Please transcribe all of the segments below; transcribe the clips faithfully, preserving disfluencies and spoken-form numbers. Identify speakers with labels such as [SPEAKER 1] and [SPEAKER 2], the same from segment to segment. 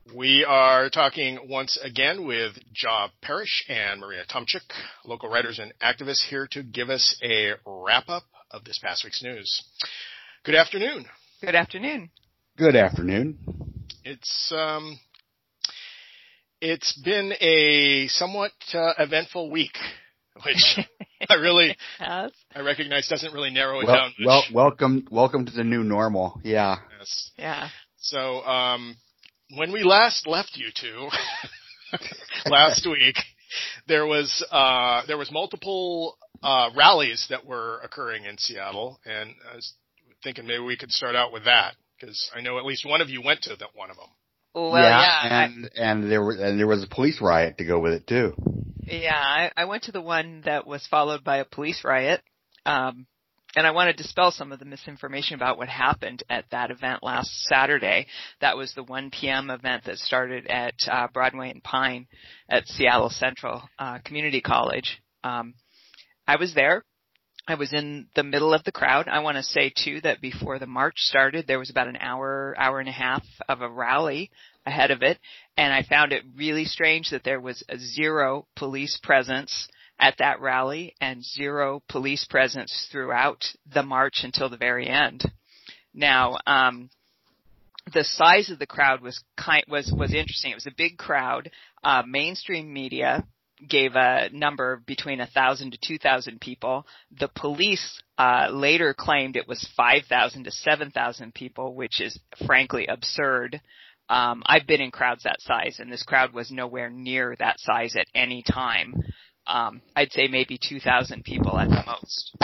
[SPEAKER 1] We are talking once again with Job Parrish and Maria Tomchik, local writers and activists, here to give us a wrap-up of this past week's news. Good afternoon.
[SPEAKER 2] Good afternoon.
[SPEAKER 3] Good afternoon.
[SPEAKER 1] It's um, it's been a somewhat uh, eventful week, which I really
[SPEAKER 2] yes.
[SPEAKER 1] I recognize doesn't really narrow it
[SPEAKER 3] well,
[SPEAKER 1] down.
[SPEAKER 3] Well, welcome, welcome to the new normal. Yeah.
[SPEAKER 1] Yes.
[SPEAKER 2] Yeah.
[SPEAKER 1] So, um. When we last left you two last week, there was uh, there was multiple uh, rallies that were occurring in Seattle, and I was thinking maybe we could start out with that because I know at least one of you went to that one of them.
[SPEAKER 2] Well,
[SPEAKER 3] yeah,
[SPEAKER 2] yeah,
[SPEAKER 3] and I, and there was and there was a police riot to go with it too.
[SPEAKER 2] Yeah, I, I went to the one that was followed by a police riot. Um, And I want to dispel some of the misinformation about what happened at that event last Saturday. That was the one p.m. event that started at uh, Broadway and Pine at Seattle Central uh, Community College. Um, I was there. I was in the middle of the crowd. I want to say, too, that before the march started, there was about an hour, hour and a half of a rally ahead of it. And I found it really strange that there was a zero police presence at that rally and zero police presence throughout the march until the very end. Now, um, the size of the crowd was kind, was, was interesting. It was a big crowd. Uh, mainstream media gave a number between a thousand to two thousand people. The police, uh, later claimed it was five thousand to seven thousand people, which is frankly absurd. Um, I've been in crowds that size, and this crowd was nowhere near that size at any time. Um, I'd say maybe two thousand people at the most.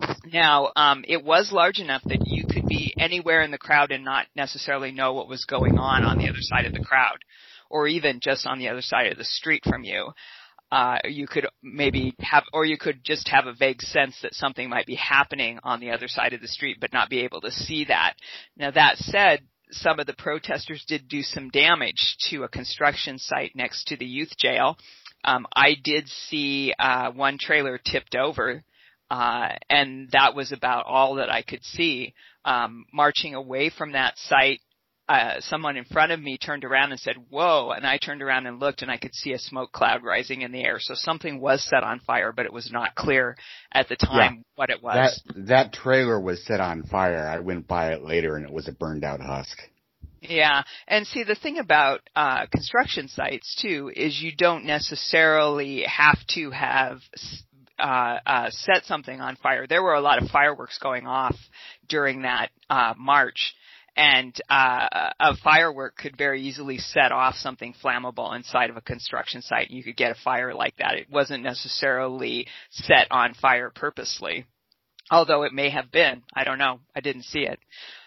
[SPEAKER 2] Now, um, it was large enough that you could be anywhere in the crowd and not necessarily know what was going on on the other side of the crowd, or even just on the other side of the street from you. Uh, you could maybe have, or you could just have a vague sense that something might be happening on the other side of the street, but not be able to see that. Now, that said, some of the protesters did do some damage to a construction site next to the youth jail. Um, I did see uh, one trailer tipped over, uh, and that was about all that I could see. Um, marching away from that site, uh, someone in front of me turned around and said, "Whoa," and I turned around and looked, and I could see a smoke cloud rising in the air. So something was set on fire, but it was not clear at the time yeah, what it was.
[SPEAKER 3] That, that trailer was set on fire. I went by it later, and it was a burned-out husk.
[SPEAKER 2] Yeah, and see, the thing about uh construction sites, too, is you don't necessarily have to have uh, uh set something on fire. There were a lot of fireworks going off during that uh march, and uh a firework could very easily set off something flammable inside of a construction site. You could get a fire like that. It wasn't necessarily set on fire purposely, although it may have been. I don't know. I didn't see it.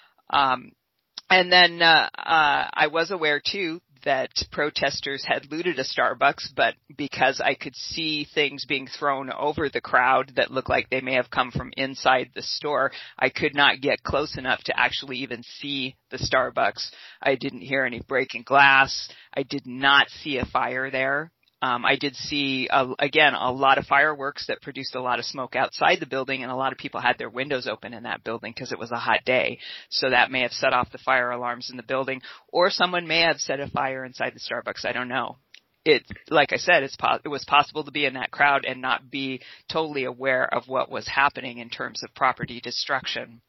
[SPEAKER 2] Um And then uh, uh I was aware, too, that protesters had looted a Starbucks, but because I could see things being thrown over the crowd that looked like they may have come from inside the store, I could not get close enough to actually even see the Starbucks. I didn't hear any breaking glass. I did not see a fire there. Um, I did see, uh, again, a lot of fireworks that produced a lot of smoke outside the building, and a lot of people had their windows open in that building because it was a hot day. So that may have set off the fire alarms in the building, or someone may have set a fire inside the Starbucks. I don't know. It, like I said, it's po- it was possible to be in that crowd and not be totally aware of what was happening in terms of property destruction.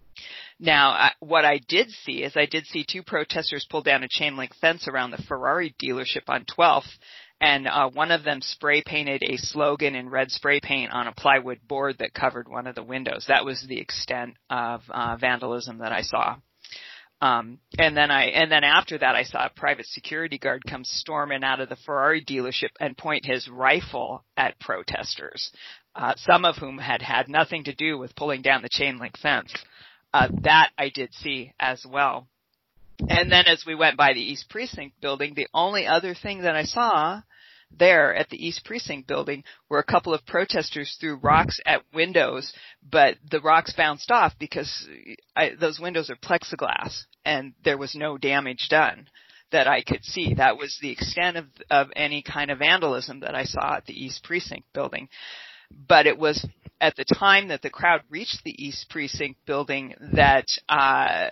[SPEAKER 2] Now, I, what I did see is I did see two protesters pull down a chain link fence around the Ferrari dealership on twelfth. And uh, one of them spray painted a slogan in red spray paint on a plywood board that covered one of the windows. That was the extent of uh, vandalism that I saw. Um, and then I, and then after that, I saw a private security guard come storming out of the Ferrari dealership and point his rifle at protesters, uh, some of whom had had nothing to do with pulling down the chain link fence. Uh, that I did see as well. And then as we went by the East Precinct building, the only other thing that I saw there at the East Precinct building were a couple of protesters threw rocks at windows, but the rocks bounced off because I, those windows are plexiglass, and there was no damage done that I could see. That was the extent of, of any kind of vandalism that I saw at the East Precinct building. But it was at the time that the crowd reached the East Precinct building that uh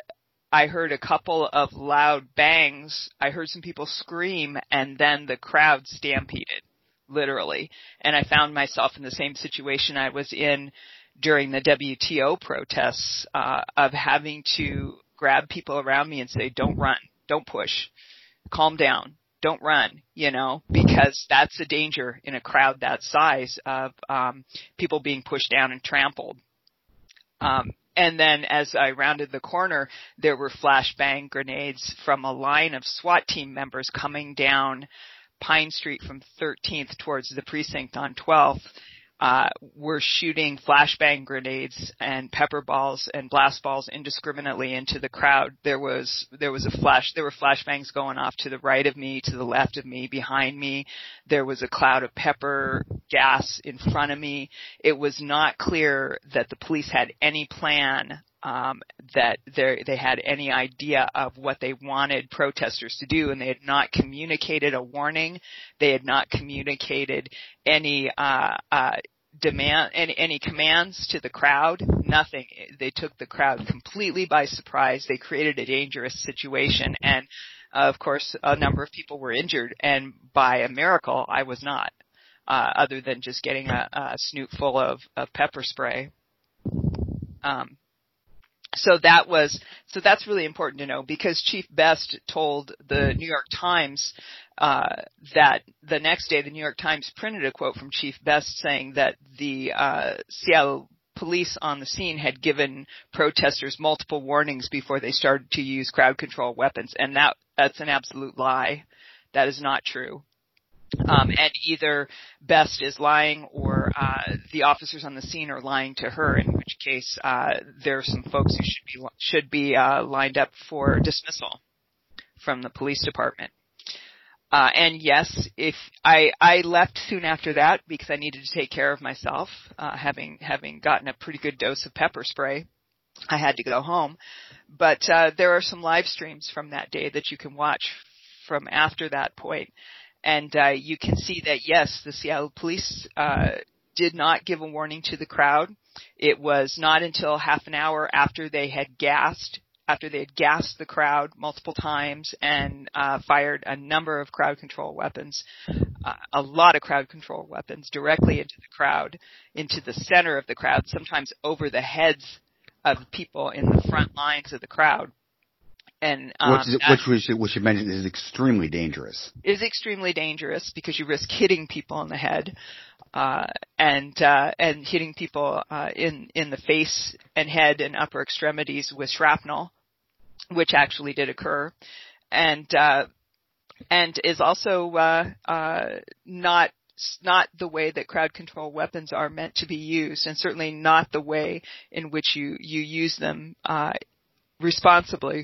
[SPEAKER 2] I heard a couple of loud bangs. I heard some people scream, and then the crowd stampeded, literally. And I found myself in the same situation I was in during the W T O protests, uh, of having to grab people around me and say, don't run, don't push, calm down, don't run, you know, because that's a danger in a crowd that size of um, people being pushed down and trampled. Um, and then as I rounded the corner, there were flashbang grenades from a line of SWAT team members coming down Pine Street from thirteenth towards the precinct on twelfth. Uh, were shooting flashbang grenades and pepper balls and blast balls indiscriminately into the crowd. There was, there was a flash, there were flashbangs going off to the right of me, to the left of me, behind me. There was a cloud of pepper gas in front of me. It was not clear that the police had any plan, um, that they had any idea of what they wanted protesters to do, and they had not communicated a warning. They had not communicated any, uh, uh, demand, any, any commands to the crowd. Nothing. They took the crowd completely by surprise. They created a dangerous situation, and uh, of course, a number of people were injured, and by a miracle, I was not, uh, other than just getting a, a snoot full of, of pepper spray. Um, So that was, so that's really important to know, because Chief Best told the New York Times, uh, that the next day the New York Times printed a quote from Chief Best saying that the, uh, Seattle police on the scene had given protesters multiple warnings before they started to use crowd control weapons. And that, that's an absolute lie. That is not true. Um, and either Best is lying or uh, the officers on the scene are lying to her, in which case uh, there are some folks who should be should be uh, lined up for dismissal from the police department. Uh, and yes, if I I left soon after that because I needed to take care of myself, uh, having having gotten a pretty good dose of pepper spray. I had to go home, but uh, there are some live streams from that day that you can watch from after that point. And uh, you can see that, yes, the Seattle police uh, did not give a warning to the crowd. It was not until half an hour after they had gassed, after they had gassed the crowd multiple times and uh, fired a number of crowd control weapons, uh, a lot of crowd control weapons directly into the crowd, into the center of the crowd, sometimes over the heads of people in the front lines of the crowd. And, um,
[SPEAKER 3] which, is, which we should, we should mention is extremely dangerous.
[SPEAKER 2] Is extremely dangerous because you risk hitting people in the head, uh, and, uh, and hitting people, uh, in, in the face and head and upper extremities with shrapnel, which actually did occur. And, uh, and is also, uh, uh, not, not the way that crowd control weapons are meant to be used, and certainly not the way in which you, you use them, uh, responsibly.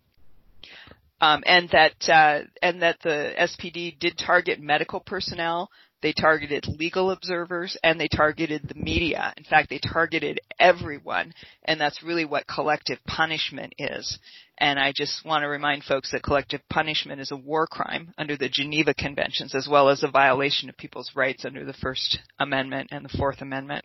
[SPEAKER 2] Um, and that uh, and that the S P D did target medical personnel, they targeted legal observers, and they targeted the media. In fact, they targeted everyone, and that's really what collective punishment is. And I just want to remind folks that collective punishment is a war crime under the Geneva Conventions, as well as a violation of people's rights under the First Amendment and the Fourth Amendment.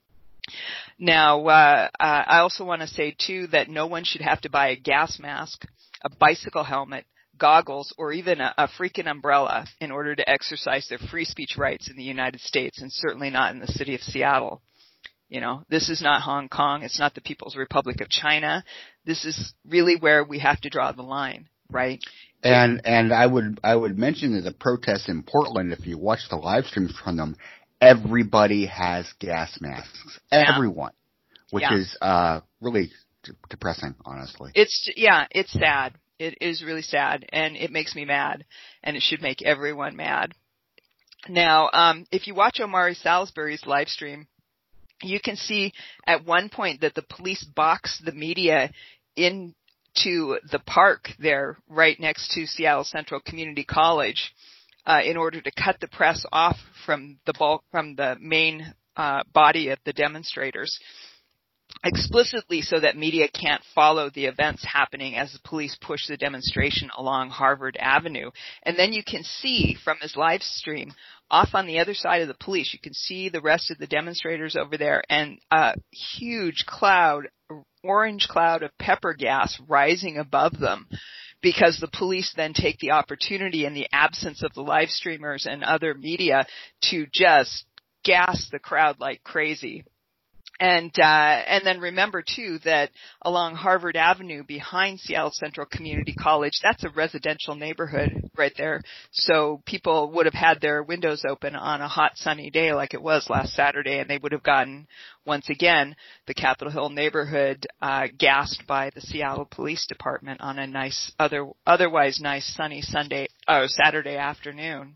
[SPEAKER 2] Now, uh, uh, I also want to say, too, that no one should have to buy a gas mask, a bicycle helmet, goggles, or even a, a freaking umbrella in order to exercise their free speech rights in the United States, and certainly not in the city of Seattle. You know, this is not Hong Kong. It's not the People's Republic of China. This is really where we have to draw the line, right?
[SPEAKER 3] And and I would I would mention that the protests in Portland, if you watch the live streams from them, everybody has gas masks. Everyone, yeah. which yeah. is uh, really depressing, honestly.
[SPEAKER 2] It's, yeah, it's sad. It is really sad, and it makes me mad, and it should make everyone mad. Now, um, if you watch Omari Salisbury's live stream, you can see at one point that the police box the media into the park there right next to Seattle Central Community College uh, in order to cut the press off from the bulk, from the main uh, body of the demonstrators, explicitly so that media can't follow the events happening as the police push the demonstration along Harvard Avenue. And then you can see from his live stream, off on the other side of the police, you can see the rest of the demonstrators over there, and a huge cloud orange cloud of pepper gas rising above them, because the police then take the opportunity in the absence of the live streamers and other media to just gas the crowd like crazy. And, uh, and then remember too that along Harvard Avenue behind Seattle Central Community College, that's a residential neighborhood right there. So people would have had their windows open on a hot sunny day like it was last Saturday, and they would have gotten, once again, the Capitol Hill neighborhood, uh, gassed by the Seattle Police Department on a nice, other, otherwise nice sunny Sunday, oh, Saturday afternoon.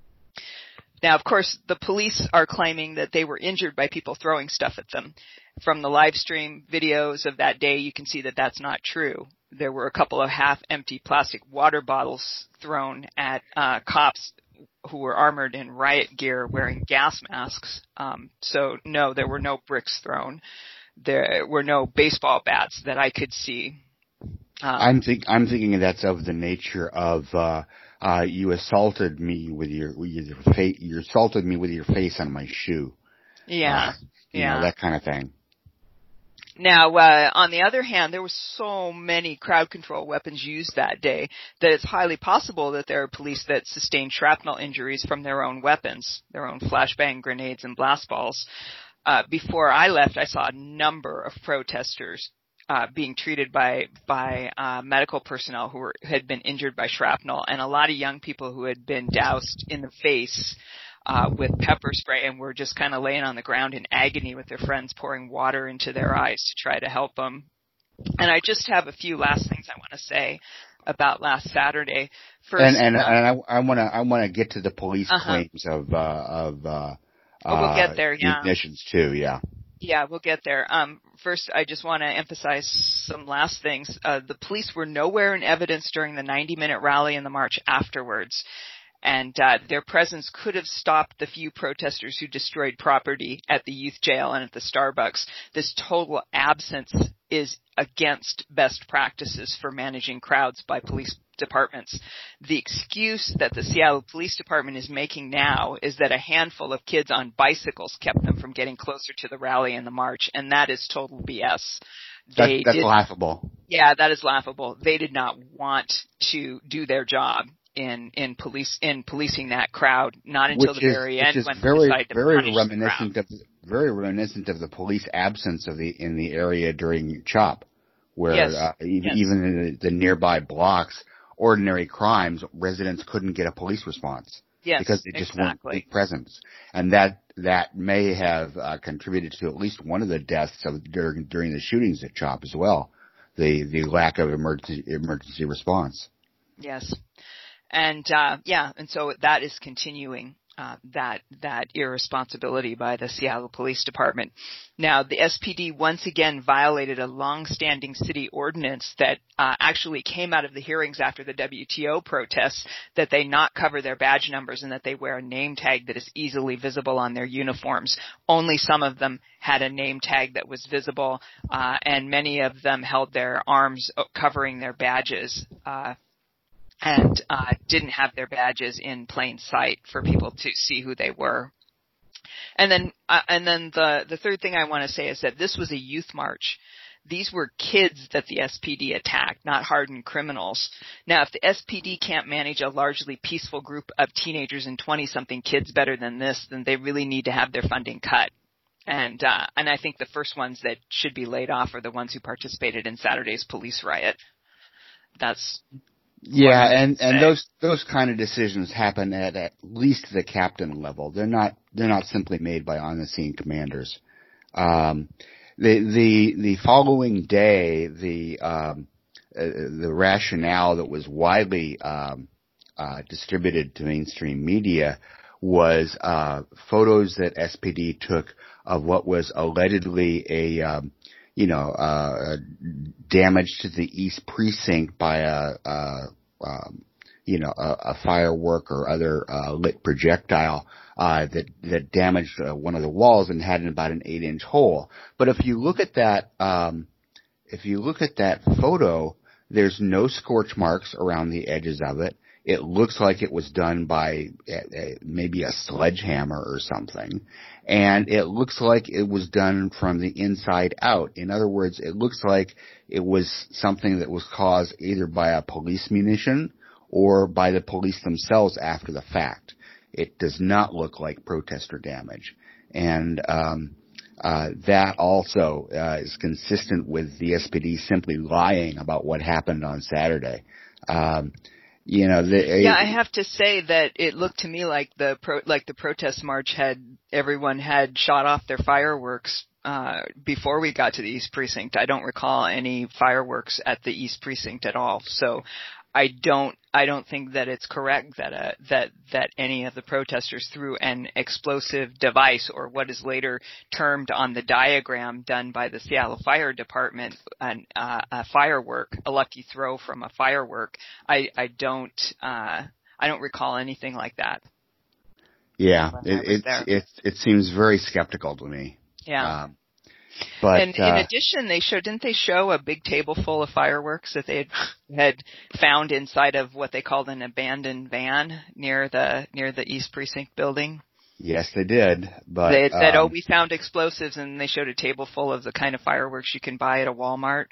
[SPEAKER 2] Now, of course, the police are claiming that they were injured by people throwing stuff at them. From the live stream videos of that day, you can see that that's not true. There were a couple of half-empty plastic water bottles thrown at uh, cops who were armored in riot gear wearing gas masks. Um, so, no, there were no bricks thrown. There were no baseball bats that I could see. Um,
[SPEAKER 3] I'm think I'm thinking that's of the nature of uh, uh, you assaulted me with your with your face. You assaulted me with your face on my shoe.
[SPEAKER 2] Yeah,
[SPEAKER 3] uh, you
[SPEAKER 2] yeah,
[SPEAKER 3] know, that kind of thing.
[SPEAKER 2] Now, uh, on the other hand, there were so many crowd control weapons used that day that it's highly possible that there are police that sustained shrapnel injuries from their own weapons, their own flashbang grenades and blast balls. Uh, before I left, I saw a number of protesters Uh, being treated by by uh, medical personnel who were, had been injured by shrapnel, and a lot of young people who had been doused in the face uh, with pepper spray and were just kind of laying on the ground in agony with their friends pouring water into their eyes to try to help them. And I just have a few last things I want to say about last Saturday. First,
[SPEAKER 3] and and,
[SPEAKER 2] uh,
[SPEAKER 3] and I want to I want to get to the police
[SPEAKER 2] uh-huh.
[SPEAKER 3] claims of uh, of uh,
[SPEAKER 2] oh, we'll
[SPEAKER 3] uh,
[SPEAKER 2] get there, yeah.
[SPEAKER 3] ignitions too. Yeah.
[SPEAKER 2] Yeah, we'll get there. Um, first, I just want to emphasize some last things. Uh, the police were nowhere in evidence during the ninety-minute rally and the march afterwards. And uh, their presence could have stopped the few protesters who destroyed property at the youth jail and at the Starbucks. This total absence is against best practices for managing crowds by police departments. The excuse that the Seattle Police Department is making now is that a handful of kids on bicycles kept them from getting closer to the rally and the march, and that is total B S.
[SPEAKER 3] That, that's
[SPEAKER 2] did,
[SPEAKER 3] laughable.
[SPEAKER 2] Yeah, that is laughable. They did not want to do their job in in police in policing that crowd, not until
[SPEAKER 3] which
[SPEAKER 2] the
[SPEAKER 3] is,
[SPEAKER 2] very
[SPEAKER 3] which
[SPEAKER 2] end
[SPEAKER 3] is
[SPEAKER 2] when
[SPEAKER 3] very,
[SPEAKER 2] they decided to
[SPEAKER 3] very
[SPEAKER 2] punish
[SPEAKER 3] reminiscent
[SPEAKER 2] the crowd.
[SPEAKER 3] of very reminiscent of the police absence of the in the area during CHOP, where
[SPEAKER 2] Yes.
[SPEAKER 3] uh, even,
[SPEAKER 2] Yes.
[SPEAKER 3] even in the, the nearby blocks, ordinary crimes, residents couldn't get a police response
[SPEAKER 2] Yes,
[SPEAKER 3] because they just
[SPEAKER 2] exactly.
[SPEAKER 3] weren't present, and that that may have uh, contributed to at least one of the deaths of during during the shootings at CHOP as well. The the lack of emergency emergency response.
[SPEAKER 2] Yes. And, uh, yeah, and so that is continuing, uh, that, that irresponsibility by the Seattle Police Department. Now, the S P D once again violated a long-standing city ordinance that, uh, actually came out of the hearings after the W T O protests, that they not cover their badge numbers and that they wear a name tag that is easily visible on their uniforms. Only some of them had a name tag that was visible, uh, and many of them held their arms covering their badges, uh, and uh, didn't have their badges in plain sight for people to see who they were. And then, uh, and then the the third thing I want to say is that this was a youth march. These were kids that the S P D attacked, not hardened criminals. Now, if the S P D can't manage a largely peaceful group of teenagers and twenty-something kids better than this, then they really need to have their funding cut. And uh, and I think the first ones that should be laid off are the ones who participated in Saturday's police riot. That's
[SPEAKER 3] Yeah, and, and those those kind of decisions happen at at least the captain level. They're not they're not simply made by on the scene commanders. Um, the the the following day, the um, uh, the rationale that was widely um, uh, distributed to mainstream media was uh, photos that S P D took of what was allegedly a um, you know, uh, damage to the East Precinct by a, a um, you know, a, a firework or other uh, lit projectile uh, that that damaged uh, one of the walls and had about an eight-inch hole. But if you look at that, um, if you look at that photo, there's no scorch marks around the edges of it. It looks like it was done by uh, maybe a sledgehammer or something. And it looks like it was done from the inside out. In other words, it looks like it was something that was caused either by a police munition or by the police themselves after the fact. It does not look like protester damage. And um, uh, that also uh, is consistent with the S P D simply lying about what happened on Saturday. Um, you know, the,
[SPEAKER 2] yeah, I have to say that it looked to me like the pro, like the protest march had everyone had shot off their fireworks uh before we got to the East Precinct. I don't recall any fireworks at the East Precinct at all. So I don't I don't think that it's correct that uh, that that any of the protesters threw an explosive device, or what is later termed on the diagram done by the Seattle Fire Department, an, uh, a firework, a lucky throw from a firework. I I don't uh I don't recall anything like that.
[SPEAKER 3] Yeah, it it, it it seems very skeptical to me.
[SPEAKER 2] Yeah.
[SPEAKER 3] Um, But,
[SPEAKER 2] and
[SPEAKER 3] uh,
[SPEAKER 2] in addition, they showed, didn't they show a big table full of fireworks that they had, had found inside of what they called an abandoned van near the, near the East Precinct building?
[SPEAKER 3] Yes, they did. But
[SPEAKER 2] they had said,
[SPEAKER 3] um,
[SPEAKER 2] oh, we found explosives, and they showed a table full of the kind of fireworks you can buy at a Walmart.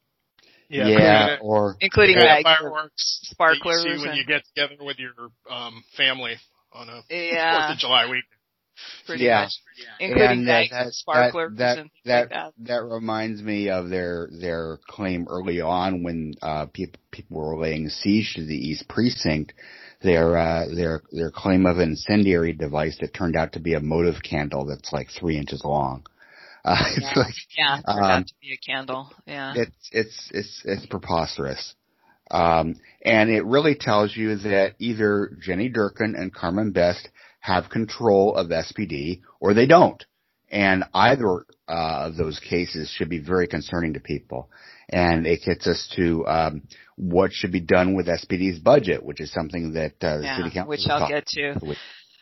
[SPEAKER 1] Yeah,
[SPEAKER 3] yeah or
[SPEAKER 2] including
[SPEAKER 1] yeah,
[SPEAKER 2] like
[SPEAKER 1] fireworks
[SPEAKER 2] sparklers
[SPEAKER 1] that you see when
[SPEAKER 2] and,
[SPEAKER 1] you get together with your um family on a
[SPEAKER 2] yeah,
[SPEAKER 1] Fourth of July week.
[SPEAKER 2] Pretty
[SPEAKER 3] yeah.
[SPEAKER 2] much, including
[SPEAKER 3] and
[SPEAKER 2] like
[SPEAKER 3] that,
[SPEAKER 2] sparklers
[SPEAKER 3] that,
[SPEAKER 2] and things
[SPEAKER 3] that,
[SPEAKER 2] like that.
[SPEAKER 3] That reminds me of their their claim early on when uh, people people were laying siege to the East Precinct. Their uh, their their claim of an incendiary device that turned out to be a motive candle that's like three inches long. Uh,
[SPEAKER 2] Yeah,
[SPEAKER 3] it's like,
[SPEAKER 2] yeah, it turned
[SPEAKER 3] um,
[SPEAKER 2] out to be a candle. Yeah,
[SPEAKER 3] it's it's it's it's preposterous. Um, and it really tells you that either Jenny Durkin and Carmen Best have control of S P D, or they don't. And either uh, of those cases should be very concerning to people. And it gets us to um, what should be done with S P D's budget, which is something that uh, the
[SPEAKER 2] yeah,
[SPEAKER 3] city council
[SPEAKER 2] which I'll get to.
[SPEAKER 3] With.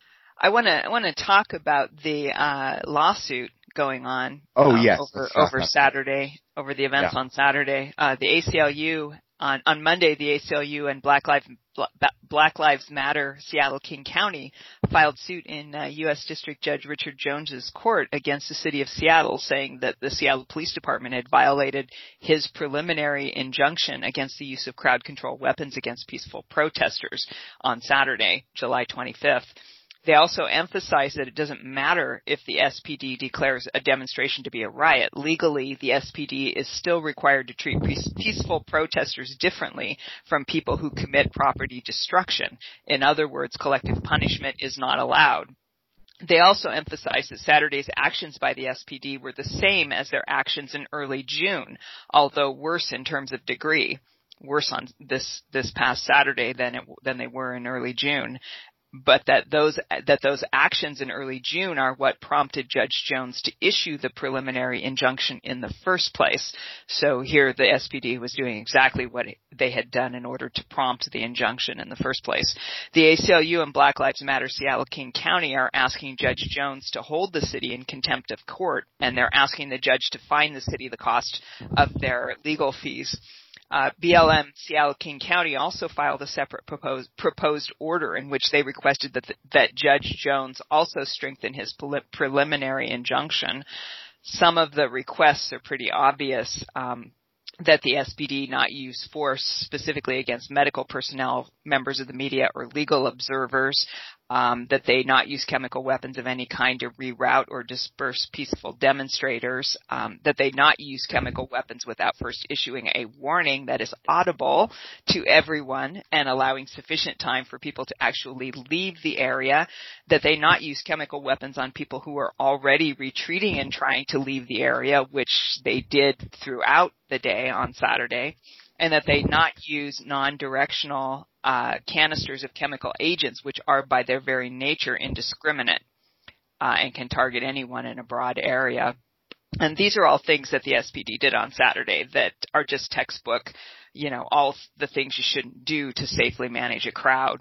[SPEAKER 2] I want to I want to talk about the uh, lawsuit going on.
[SPEAKER 3] Oh
[SPEAKER 2] um,
[SPEAKER 3] yes,
[SPEAKER 2] over over Saturday, over the events
[SPEAKER 3] yeah.
[SPEAKER 2] on Saturday. Uh, the A C L U on on Monday, the A C L U and Black Lives Black Lives Matter Seattle King County filed suit in uh, U S District Judge Richard Jones's court against the city of Seattle, saying that the Seattle Police Department had violated his preliminary injunction against the use of crowd control weapons against peaceful protesters on Saturday, July twenty-fifth. They also emphasize that it doesn't matter if the S P D declares a demonstration to be a riot. Legally, the S P D is still required to treat peaceful protesters differently from people who commit property destruction. In other words, collective punishment is not allowed. They also emphasize that Saturday's actions by the S P D were the same as their actions in early June, although worse in terms of degree. Worse on this this past Saturday than it, than they were in early June. But that those that those actions in early June are what prompted Judge Jones to issue the preliminary injunction in the first place. So here the S P D was doing exactly what they had done in order to prompt the injunction in the first place. The A C L U and Black Lives Matter Seattle King County are asking Judge Jones to hold the city in contempt of court, and they're asking the judge to fine the city the cost of their legal fees. Uh, B L M Seattle King County also filed a separate proposed, proposed order in which they requested that, the, that Judge Jones also strengthen his pre- preliminary injunction. Some of the requests are pretty obvious. Um, that the S P D not use force specifically against medical personnel, members of the media, or legal observers, um, that they not use chemical weapons of any kind to reroute or disperse peaceful demonstrators, um, that they not use chemical weapons without first issuing a warning that is audible to everyone and allowing sufficient time for people to actually leave the area, that they not use chemical weapons on people who are already retreating and trying to leave the area, which they did throughout the day on Saturday, and that they not use non-directional uh, canisters of chemical agents, which are by their very nature indiscriminate uh, and can target anyone in a broad area. And these are all things that the S P D did on Saturday that are just textbook, you know, all the things you shouldn't do to safely manage a crowd.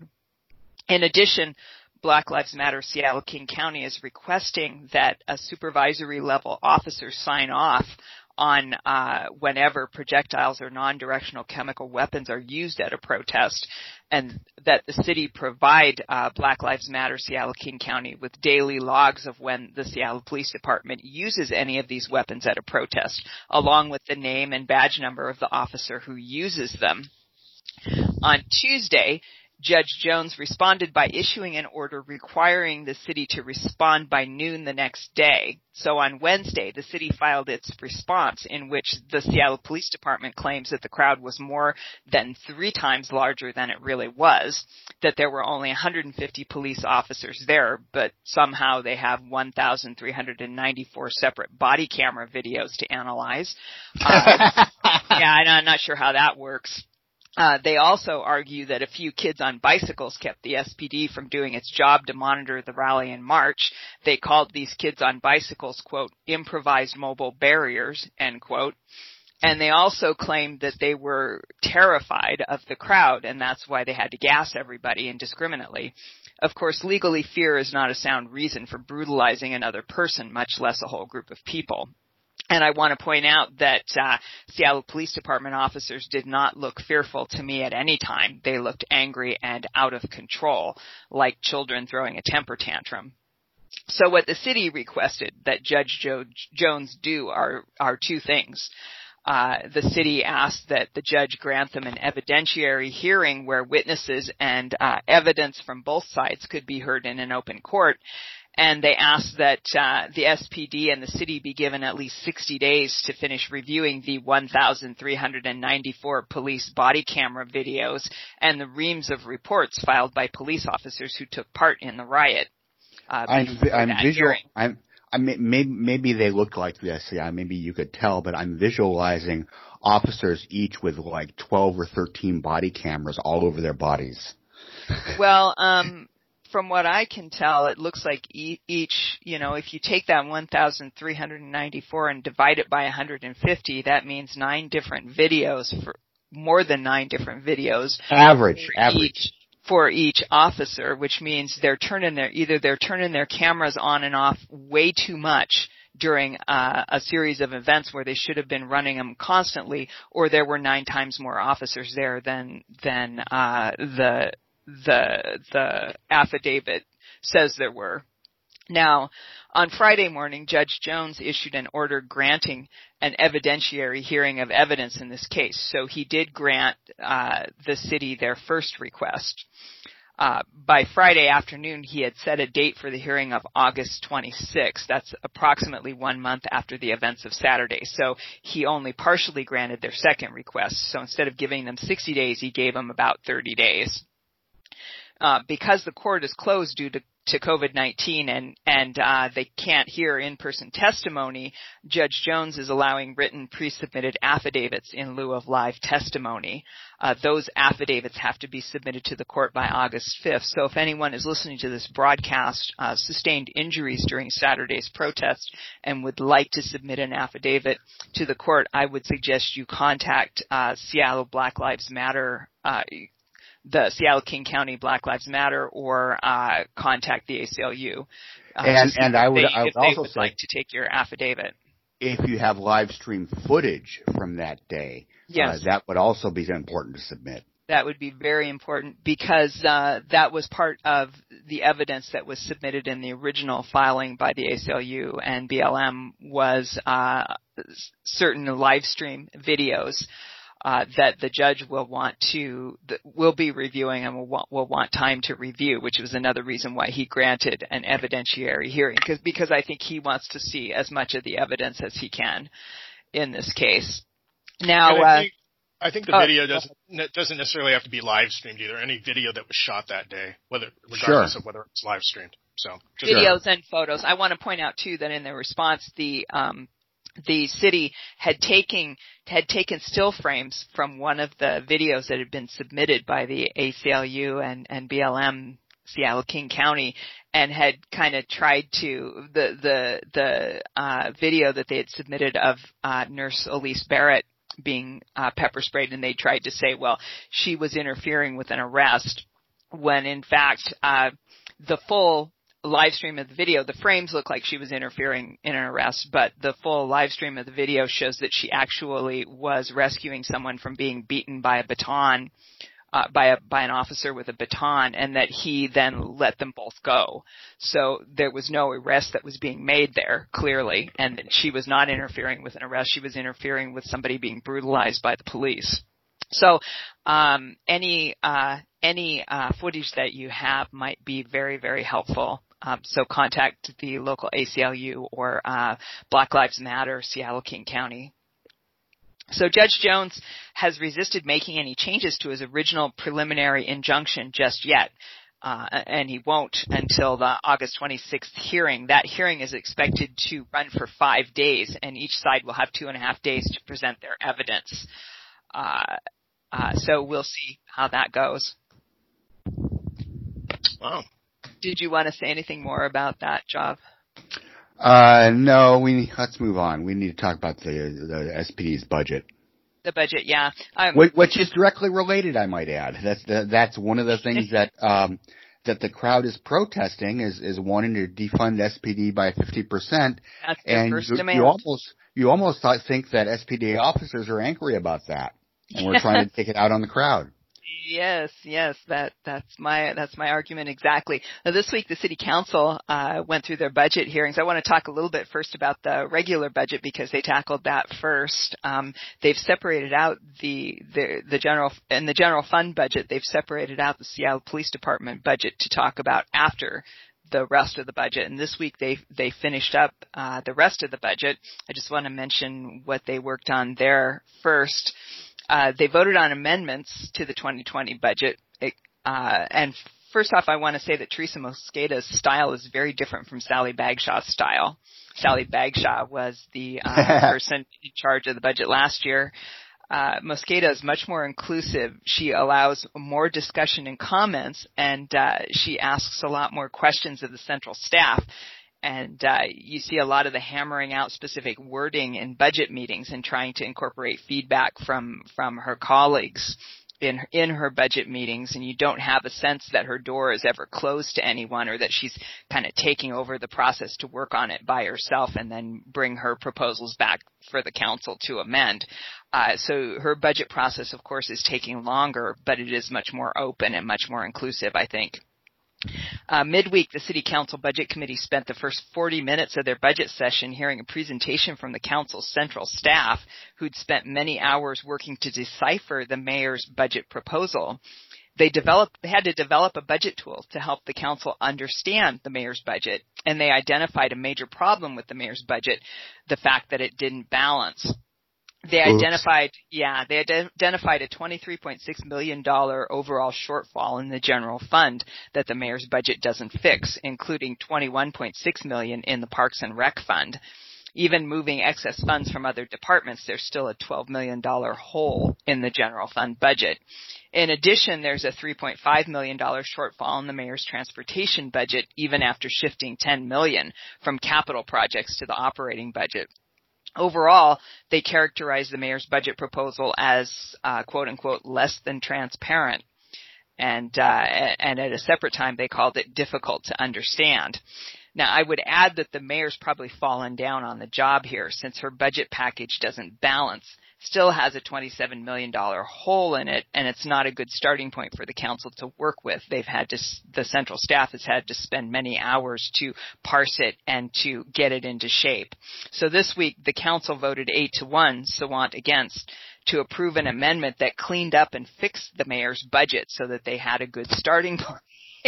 [SPEAKER 2] In addition, Black Lives Matter Seattle King County is requesting that a supervisory level officer sign off on uh, whenever projectiles or non-directional chemical weapons are used at a protest, and that the city provide uh, Black Lives Matter Seattle King County with daily logs of when the Seattle Police Department uses any of these weapons at a protest, along with the name and badge number of the officer who uses them. On Tuesday, Judge Jones responded by issuing an order requiring the city to respond by noon the next day. So on Wednesday, the city filed its response in which the Seattle Police Department claims that the crowd was more than three times larger than it really was, that there were only one hundred fifty police officers there, but somehow they have one thousand three hundred ninety-four separate body camera videos to analyze. Uh, yeah, I'm not sure how that works. Uh, they also argue that a few kids on bicycles kept the S P D from doing its job to monitor the rally in March. They called these kids on bicycles, quote, improvised mobile barriers, end quote. And they also claimed that they were terrified of the crowd, and that's why they had to gas everybody indiscriminately. Of course, legally, fear is not a sound reason for brutalizing another person, much less a whole group of people. And I want to point out that uh, Seattle Police Department officers did not look fearful to me at any time. They looked angry and out of control, like children throwing a temper tantrum. So what the city requested that Judge jo- Jones do are, are two things. Uh, the city asked that the judge grant them an evidentiary hearing where witnesses and uh, evidence from both sides could be heard in an open court. And they asked that uh, the S P D and the city be given at least sixty days to finish reviewing the one thousand three hundred ninety-four police body camera videos and the reams of reports filed by police officers who took part in the riot. Uh,
[SPEAKER 3] I'm, I'm visual. I'm, I mean, maybe, maybe they look like this. Yeah, maybe you could tell, but I'm visualizing officers each with like twelve or thirteen body cameras all over their bodies.
[SPEAKER 2] Well, um. From what I can tell, it looks like each, you know, if you take that one thousand three hundred ninety-four and divide it by one hundred fifty, that means nine different videos, for more than nine different videos.
[SPEAKER 3] Average,
[SPEAKER 2] for
[SPEAKER 3] average.
[SPEAKER 2] Each, for each officer, which means they're turning their, either they're turning their cameras on and off way too much during uh, a series of events where they should have been running them constantly, or there were nine times more officers there than, than, uh, the, the the affidavit says there were. Now, on Friday morning, Judge Jones issued an order granting an evidentiary hearing of evidence in this case. So he did grant uh, the city their first request. Uh, by Friday afternoon, he had set a date for the hearing of August twenty-sixth. That's approximately one month after the events of Saturday. So he only partially granted their second request. So instead of giving them sixty days, he gave them about thirty days. Uh, because the court is closed due to, to COVID nineteen and, and, uh, they can't hear in-person testimony, Judge Jones is allowing written pre-submitted affidavits in lieu of live testimony. Uh, those affidavits have to be submitted to the court by August fifth. So if anyone is listening to this broadcast, uh, sustained injuries during Saturday's protest and would like to submit an affidavit to the court, I would suggest you contact, uh, Seattle Black Lives Matter, uh, the Seattle King County Black Lives Matter, or uh, contact the A C L U. Uh,
[SPEAKER 3] and and I would,
[SPEAKER 2] they,
[SPEAKER 3] I would
[SPEAKER 2] if
[SPEAKER 3] also
[SPEAKER 2] they would
[SPEAKER 3] say,
[SPEAKER 2] like to take your affidavit.
[SPEAKER 3] If you have live stream footage from that day,
[SPEAKER 2] yes.
[SPEAKER 3] uh, that would also be important to submit.
[SPEAKER 2] That would be very important because uh, that was part of the evidence that was submitted in the original filing by the A C L U and B L M was uh, certain live stream videos. Uh, that the judge will want to, will be reviewing and will want, will want time to review, which was another reason why he granted an evidentiary hearing, because, because I think he wants to see as much of the evidence as he can in this case. Now,
[SPEAKER 1] I
[SPEAKER 2] uh, think,
[SPEAKER 1] I think the
[SPEAKER 2] uh,
[SPEAKER 1] video doesn't, doesn't necessarily have to be live streamed either. Any video that was shot that day, whether, regardless
[SPEAKER 3] sure.
[SPEAKER 1] of whether it's live streamed. So,
[SPEAKER 2] videos
[SPEAKER 1] sure.
[SPEAKER 2] and photos. I want to point out too that in their response, the, um, the city had taken had taken still frames from one of the videos that had been submitted by the A C L U and, and B L M Seattle King County and had kind of tried to the the the uh video that they had submitted of uh Nurse Elise Barrett being uh pepper sprayed, and they tried to say, well, she was interfering with an arrest, when in fact uh the full live stream of the video, the frames look like she was interfering in an arrest, but the full live stream of the video shows that she actually was rescuing someone from being beaten by a baton, uh, by a, by an officer with a baton, and that he then let them both go. So there was no arrest that was being made there, clearly, and that she was not interfering with an arrest. She was interfering with somebody being brutalized by the police. So, um, any, uh, any, uh, footage that you have might be very, very helpful. Um, so contact the local A C L U or, uh, Black Lives Matter, Seattle King County. So Judge Jones has resisted making any changes to his original preliminary injunction just yet. Uh, and he won't until the August twenty-sixth hearing. That hearing is expected to run for five days, and each side will have two and a half days to present their evidence. Uh, Uh, so we'll see how that goes.
[SPEAKER 1] Wow.
[SPEAKER 2] Did you want to say anything more about that, Job?
[SPEAKER 3] Uh, no, we, let's move on. We need to talk about the, the S P D's budget.
[SPEAKER 2] The budget, yeah. Um,
[SPEAKER 3] Which is directly related, I might add. That's the, that's one of the things that, um, that the crowd is protesting is, is wanting to defund S P D by fifty percent.
[SPEAKER 2] That's their
[SPEAKER 3] and
[SPEAKER 2] first
[SPEAKER 3] you,
[SPEAKER 2] demand.
[SPEAKER 3] you almost, you almost think that S P D officers are angry about that. And we're trying to take it out on the crowd.
[SPEAKER 2] Yes, yes, that that's my that's my argument exactly. Now, this week the city council uh went through their budget hearings. I want to talk a little bit first about the regular budget because they tackled that first. Um they've separated out the the the general in the general fund budget. They've separated out the Seattle Police Department budget to talk about after the rest of the budget. And this week they they finished up uh the rest of the budget. I just want to mention what they worked on there first. Uh, they voted on amendments to the twenty twenty budget. It, uh, and first off, I want to say that Teresa Mosqueda's style is very different from Sally Bagshaw's style. Sally Bagshaw was the uh, person in charge of the budget last year. Uh, Mosqueda is much more inclusive. She allows more discussion and comments, and uh, she asks a lot more questions of the central staff. And uh, you see a lot of the hammering out specific wording in budget meetings and trying to incorporate feedback from from her colleagues in in her budget meetings. And you don't have a sense that her door is ever closed to anyone or that she's kind of taking over the process to work on it by herself and then bring her proposals back for the council to amend. Uh, so her budget process, of course, is taking longer, but it is much more open and much more inclusive, I think. Uh, midweek, the City Council Budget Committee spent the first forty minutes of their budget session hearing a presentation from the council's central staff, who'd spent many hours working to decipher the mayor's budget proposal. They developed, they had to develop a budget tool to help the council understand the mayor's budget, and they identified a major problem with the mayor's budget, the fact that it didn't balance. They identified, Oops. yeah, they identified a twenty-three point six million dollars overall shortfall in the general fund that the mayor's budget doesn't fix, including twenty-one point six million dollars in the Parks and Rec fund. Even moving excess funds from other departments, there's still a twelve million dollars hole in the general fund budget. In addition, there's a three point five million dollars shortfall in the mayor's transportation budget, even after shifting ten million dollars from capital projects to the operating budget. Overall, they characterized the mayor's budget proposal as, uh, quote unquote, less than transparent. And, uh, and at a separate time, they called it difficult to understand. Now, I would add that the mayor's probably fallen down on the job here since her budget package doesn't balance, still has a twenty-seven million dollars hole in it, and it's not a good starting point for the council to work with. They've had to, the central staff has had to spend many hours to parse it and to get it into shape. So this week, the council voted eight to one, Sawant against, to approve an amendment that cleaned up and fixed the mayor's budget so that they had a good starting point.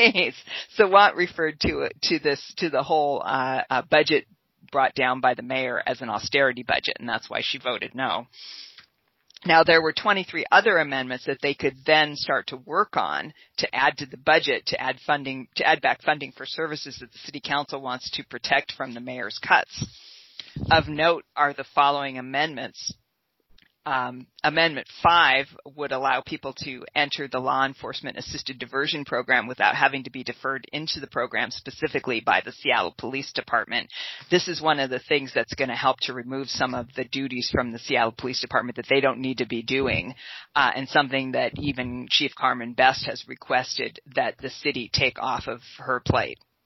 [SPEAKER 2] Sawant referred to it, to this, to the whole uh, uh, budget brought down by the mayor as an austerity budget, and that's why she voted no. Now, there were twenty-three other amendments that they could then start to work on to add to the budget, to add funding, to add back funding for services that the city council wants to protect from the mayor's cuts. Of note are the following amendments. Um, Amendment five would allow people to enter the law enforcement assisted diversion program without having to be deferred into the program specifically by the Seattle Police Department. This is one of the things that's going to help to remove some of the duties from the Seattle Police Department that they don't need to be doing, uh, and something that even Chief Carmen Best has requested that the city take off of her plate.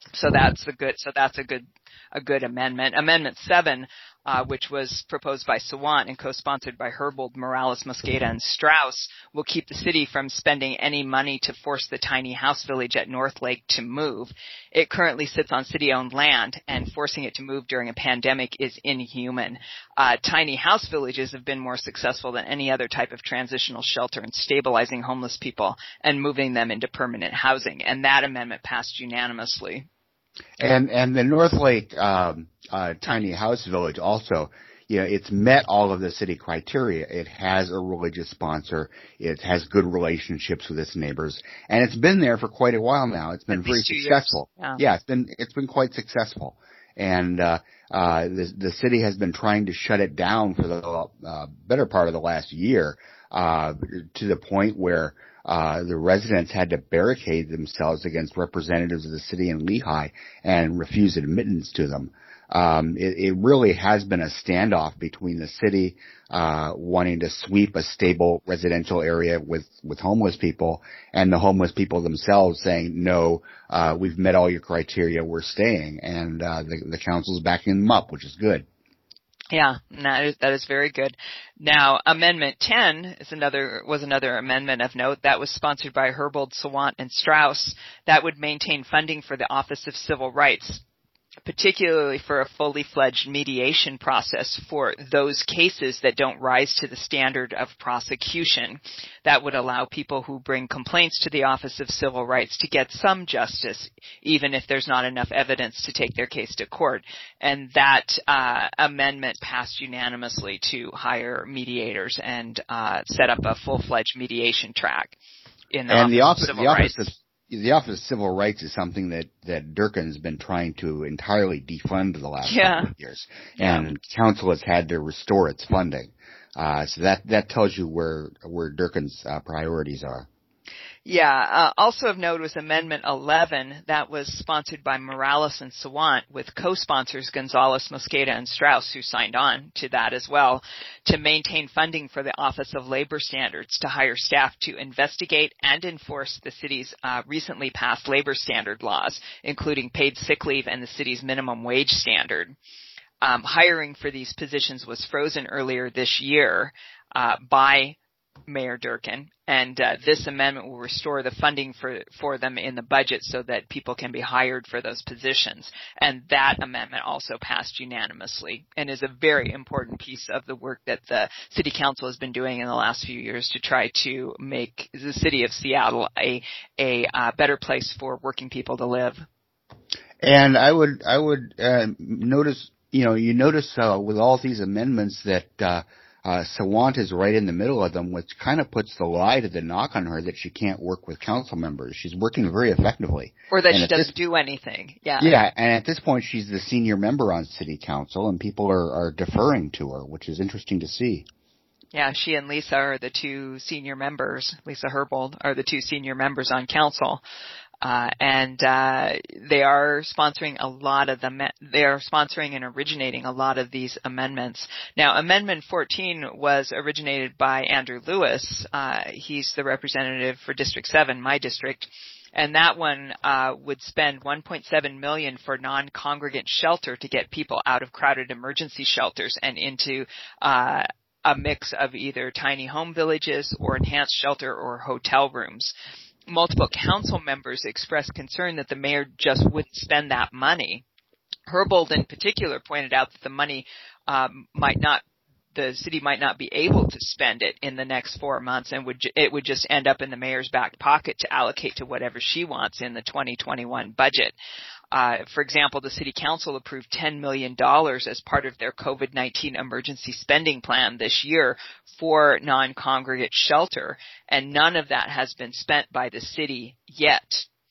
[SPEAKER 2] So that's a good, so that's a good, a good amendment. Amendment seven, uh, which was proposed by Sawant and co-sponsored by Herbold, Morales, Mosqueda, and Strauss, will keep the city from spending any money to force the tiny house village at North Lake to move. It currently sits on city-owned land, and forcing it to move during a pandemic is inhuman. Uh, tiny house villages have been more successful than any other type of transitional shelter in stabilizing homeless people and moving them into permanent housing, and that amendment passed unanimously.
[SPEAKER 3] And and the North Lake um, uh, tiny house village also, you know, it's met all of the city criteria. It has a religious sponsor. It has good relationships with its neighbors, and it's been there for quite a while now. It's been very successful.
[SPEAKER 2] Yeah.
[SPEAKER 3] yeah, it's been it's been quite successful, and uh, uh, the the city has been trying to shut it down for the uh, better part of the last year, uh, to the point where Uh, the residents had to barricade themselves against representatives of the city in Lehigh and refuse admittance to them. Um, it, it really has been a standoff between the city uh, wanting to sweep a stable residential area with, with homeless people and the homeless people themselves saying, no, uh, we've met all your criteria, we're staying. And uh, the, the council's backing them up, which is good.
[SPEAKER 2] Yeah, that is, that is very good. Now, Amendment ten is another, was another amendment of note that was sponsored by Herbold, Sawant, and Strauss that would maintain funding for the Office of Civil Rights, particularly for a fully fledged mediation process for those cases that don't rise to the standard of prosecution. That would allow people who bring complaints to the Office of Civil Rights to get some justice, even if there's not enough evidence to take their case to court. And that uh, amendment passed unanimously to hire mediators and uh, set up a full-fledged mediation track in the
[SPEAKER 3] and
[SPEAKER 2] Office
[SPEAKER 3] the office,
[SPEAKER 2] of Civil
[SPEAKER 3] the
[SPEAKER 2] Rights.
[SPEAKER 3] Office of The Office of Civil Rights is something that, that Durkin's been trying to entirely defund the last
[SPEAKER 2] yeah.
[SPEAKER 3] couple of years. And yeah. Council has had to restore its funding. Uh, so that, that tells you where, where Durkin's uh, priorities are.
[SPEAKER 2] Yeah, uh, also of note was Amendment eleven that was sponsored by Morales and Sawant with co-sponsors Gonzalez, Mosqueda, and Strauss, who signed on to that as well, to maintain funding for the Office of Labor Standards to hire staff to investigate and enforce the city's uh, recently passed labor standard laws, including paid sick leave and the city's minimum wage standard. Um, hiring for these positions was frozen earlier this year uh, by Mayor Durkin, and uh, this amendment will restore the funding for for them in the budget so that people can be hired for those positions. And that amendment also passed unanimously and is a very important piece of the work that the City Council has been doing in the last few years to try to make the city of Seattle a a uh, better place for working people to live.
[SPEAKER 3] And I would I would uh, notice, you know, you notice uh, with all these amendments that uh, Uh, Sawant is right in the middle of them, which kind of puts the lie to the knock on her that she can't work with council members. She's working very effectively.
[SPEAKER 2] Or that
[SPEAKER 3] and
[SPEAKER 2] she doesn't
[SPEAKER 3] this,
[SPEAKER 2] do anything. Yeah.
[SPEAKER 3] Yeah, and at this point she's the senior member on city council, and people are, are deferring to her, which is interesting to see.
[SPEAKER 2] Yeah, she and Lisa are the two senior members. Lisa Herbold are the two senior members on council. Uh, and, uh, they are sponsoring a lot of them. They are sponsoring and originating a lot of these amendments. Now, Amendment fourteen was originated by Andrew Lewis. Uh, he's the representative for District seven, my district. And that one, uh, would spend one point seven million dollars for non-congregate shelter to get people out of crowded emergency shelters and into, uh, a mix of either tiny home villages or enhanced shelter or hotel rooms. Multiple council members expressed concern that the mayor just wouldn't spend that money. Herbold in particular pointed out that the money um, might not, the city might not be able to spend it in the next four months and would it would just end up in the mayor's back pocket to allocate to whatever she wants in the twenty twenty-one budget. Uh, for example, the City Council approved ten million dollars as part of their COVID nineteen emergency spending plan this year for non-congregate shelter, and none of that has been spent by the city yet.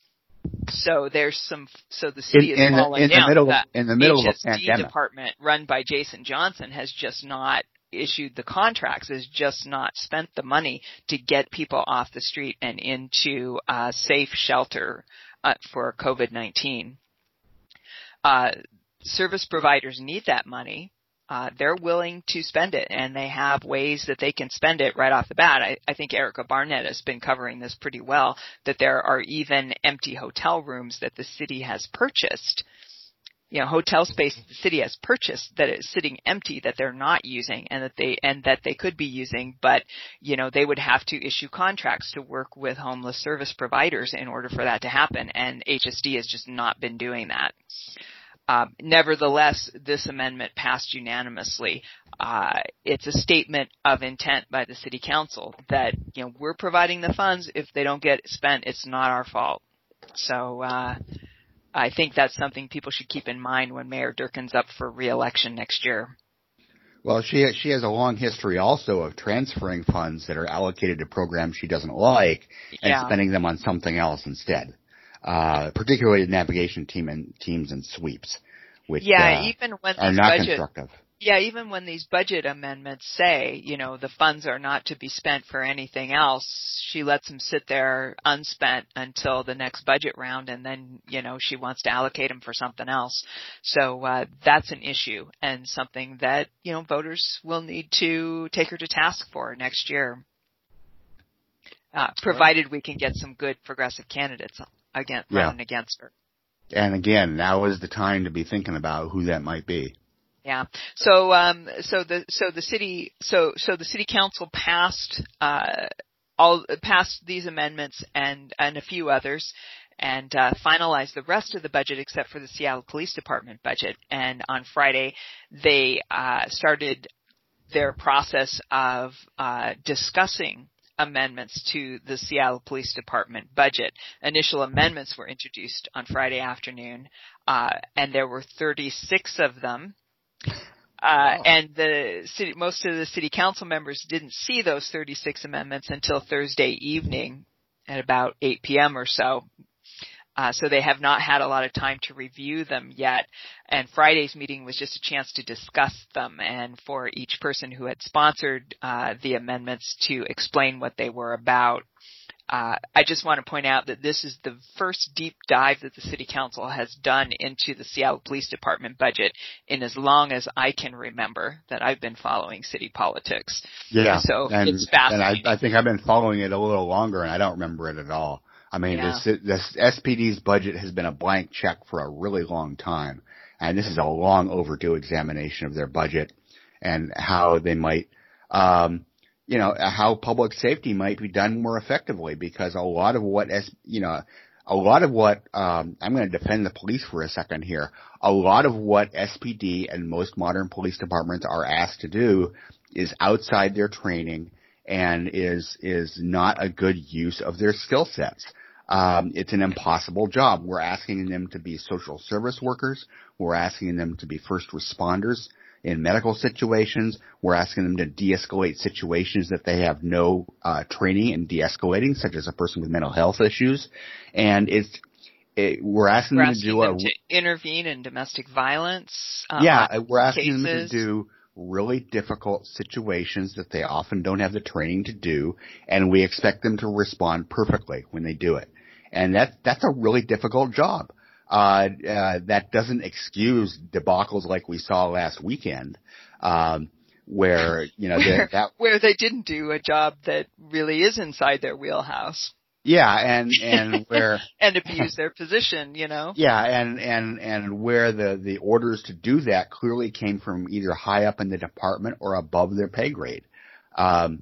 [SPEAKER 2] So there's some, so the city
[SPEAKER 3] in,
[SPEAKER 2] is
[SPEAKER 3] in
[SPEAKER 2] falling
[SPEAKER 3] the, in
[SPEAKER 2] down.
[SPEAKER 3] The middle,
[SPEAKER 2] the
[SPEAKER 3] in the middle
[SPEAKER 2] H S D
[SPEAKER 3] of a pandemic.
[SPEAKER 2] department run by Jason Johnson has just not issued the contracts, has just not spent the money to get people off the street and into uh, safe shelter uh, for COVID nineteen. Uh, service providers need that money. uh, they're willing to spend it, and they have ways that they can spend it right off the bat. I, I think Erica Barnett has been covering this pretty well, that there are even empty hotel rooms that the city has purchased, you know, hotel space the city has purchased that is sitting empty that they're not using and that they, and that they could be using, but, you know, they would have to issue contracts to work with homeless service providers in order for that to happen. And H S D has just not been doing that. Um, nevertheless, this amendment passed unanimously. Uh, it's a statement of intent by the city council that, you know, we're providing the funds. If they don't get spent, it's not our fault. So, uh, I think that's something people should keep in mind when Mayor Durkin's up for re-election next year.
[SPEAKER 3] Well, she she has a long history also of transferring funds that are allocated to programs she doesn't like and
[SPEAKER 2] yeah.
[SPEAKER 3] spending them on something else instead, uh, particularly navigation team and teams and sweeps, which
[SPEAKER 2] yeah,
[SPEAKER 3] uh,
[SPEAKER 2] even when
[SPEAKER 3] are not
[SPEAKER 2] budget,
[SPEAKER 3] constructive.
[SPEAKER 2] Yeah, even when these budget amendments say, you know, the funds are not to be spent for anything else, she lets them sit there unspent until the next budget round, and then, you know, she wants to allocate them for something else. So uh, that's an issue and something that, you know, voters will need to take her to task for next year, uh, provided we can get some good progressive candidates against,
[SPEAKER 3] yeah.
[SPEAKER 2] running against her.
[SPEAKER 3] And again, now is the time to be thinking about who that might be.
[SPEAKER 2] Yeah. So, um, so the, so the city, so, so the city council passed, uh, all, passed these amendments and, and a few others and, uh, finalized the rest of the budget except for the Seattle Police Department budget. And on Friday, they, uh, started their process of, uh, discussing amendments to the Seattle Police Department budget. Initial amendments were introduced on Friday afternoon, uh, and there were thirty-six of them. Uh, and the city, most of the city council members didn't see those thirty-six amendments until Thursday evening at about eight p.m. or so. Uh, so they have not had a lot of time to review them yet. And Friday's meeting was just a chance to discuss them and for each person who had sponsored, uh, the amendments to explain what they were about. Uh, I just want to point out that this is the first deep dive that the City Council has done into the Seattle Police Department budget in as long as I can remember that I've been following city politics.
[SPEAKER 3] Yeah,
[SPEAKER 2] so
[SPEAKER 3] and,
[SPEAKER 2] it's fascinating.
[SPEAKER 3] And I, I think I've been following it a little longer, and I don't remember it at all. I mean,
[SPEAKER 2] yeah.
[SPEAKER 3] this, this S P D's budget has been a blank check for a really long time, and this is a long overdue examination of their budget and how they might um, – you know, how public safety might be done more effectively, because a lot of what, you know, a lot of what, um, I'm going to defend the police for a second here. A lot of what S P D and most modern police departments are asked to do is outside their training and is, is not a good use of their skill sets. Um, it's an impossible job. We're asking them to be social service workers. We're asking them to be first responders in medical situations. We're asking them to de-escalate situations that they have no uh, training in de-escalating, such as a person with mental health issues. And it's it, we're asking
[SPEAKER 2] we're
[SPEAKER 3] them
[SPEAKER 2] asking
[SPEAKER 3] to do
[SPEAKER 2] them
[SPEAKER 3] a
[SPEAKER 2] to intervene in domestic violence. Uh,
[SPEAKER 3] yeah, we're asking
[SPEAKER 2] cases.
[SPEAKER 3] them to do really difficult situations that they often don't have the training to do, and we expect them to respond perfectly when they do it. And that that's a really difficult job. Uh, uh, that doesn't excuse debacles like we saw last weekend, um, where, you know,
[SPEAKER 2] where,
[SPEAKER 3] that,
[SPEAKER 2] where they didn't do a job that really is inside their wheelhouse.
[SPEAKER 3] Yeah, and, and where.
[SPEAKER 2] and abuse their position, you know?
[SPEAKER 3] Yeah, and, and, and where the, the orders to do that clearly came from either high up in the department or above their pay grade. Um,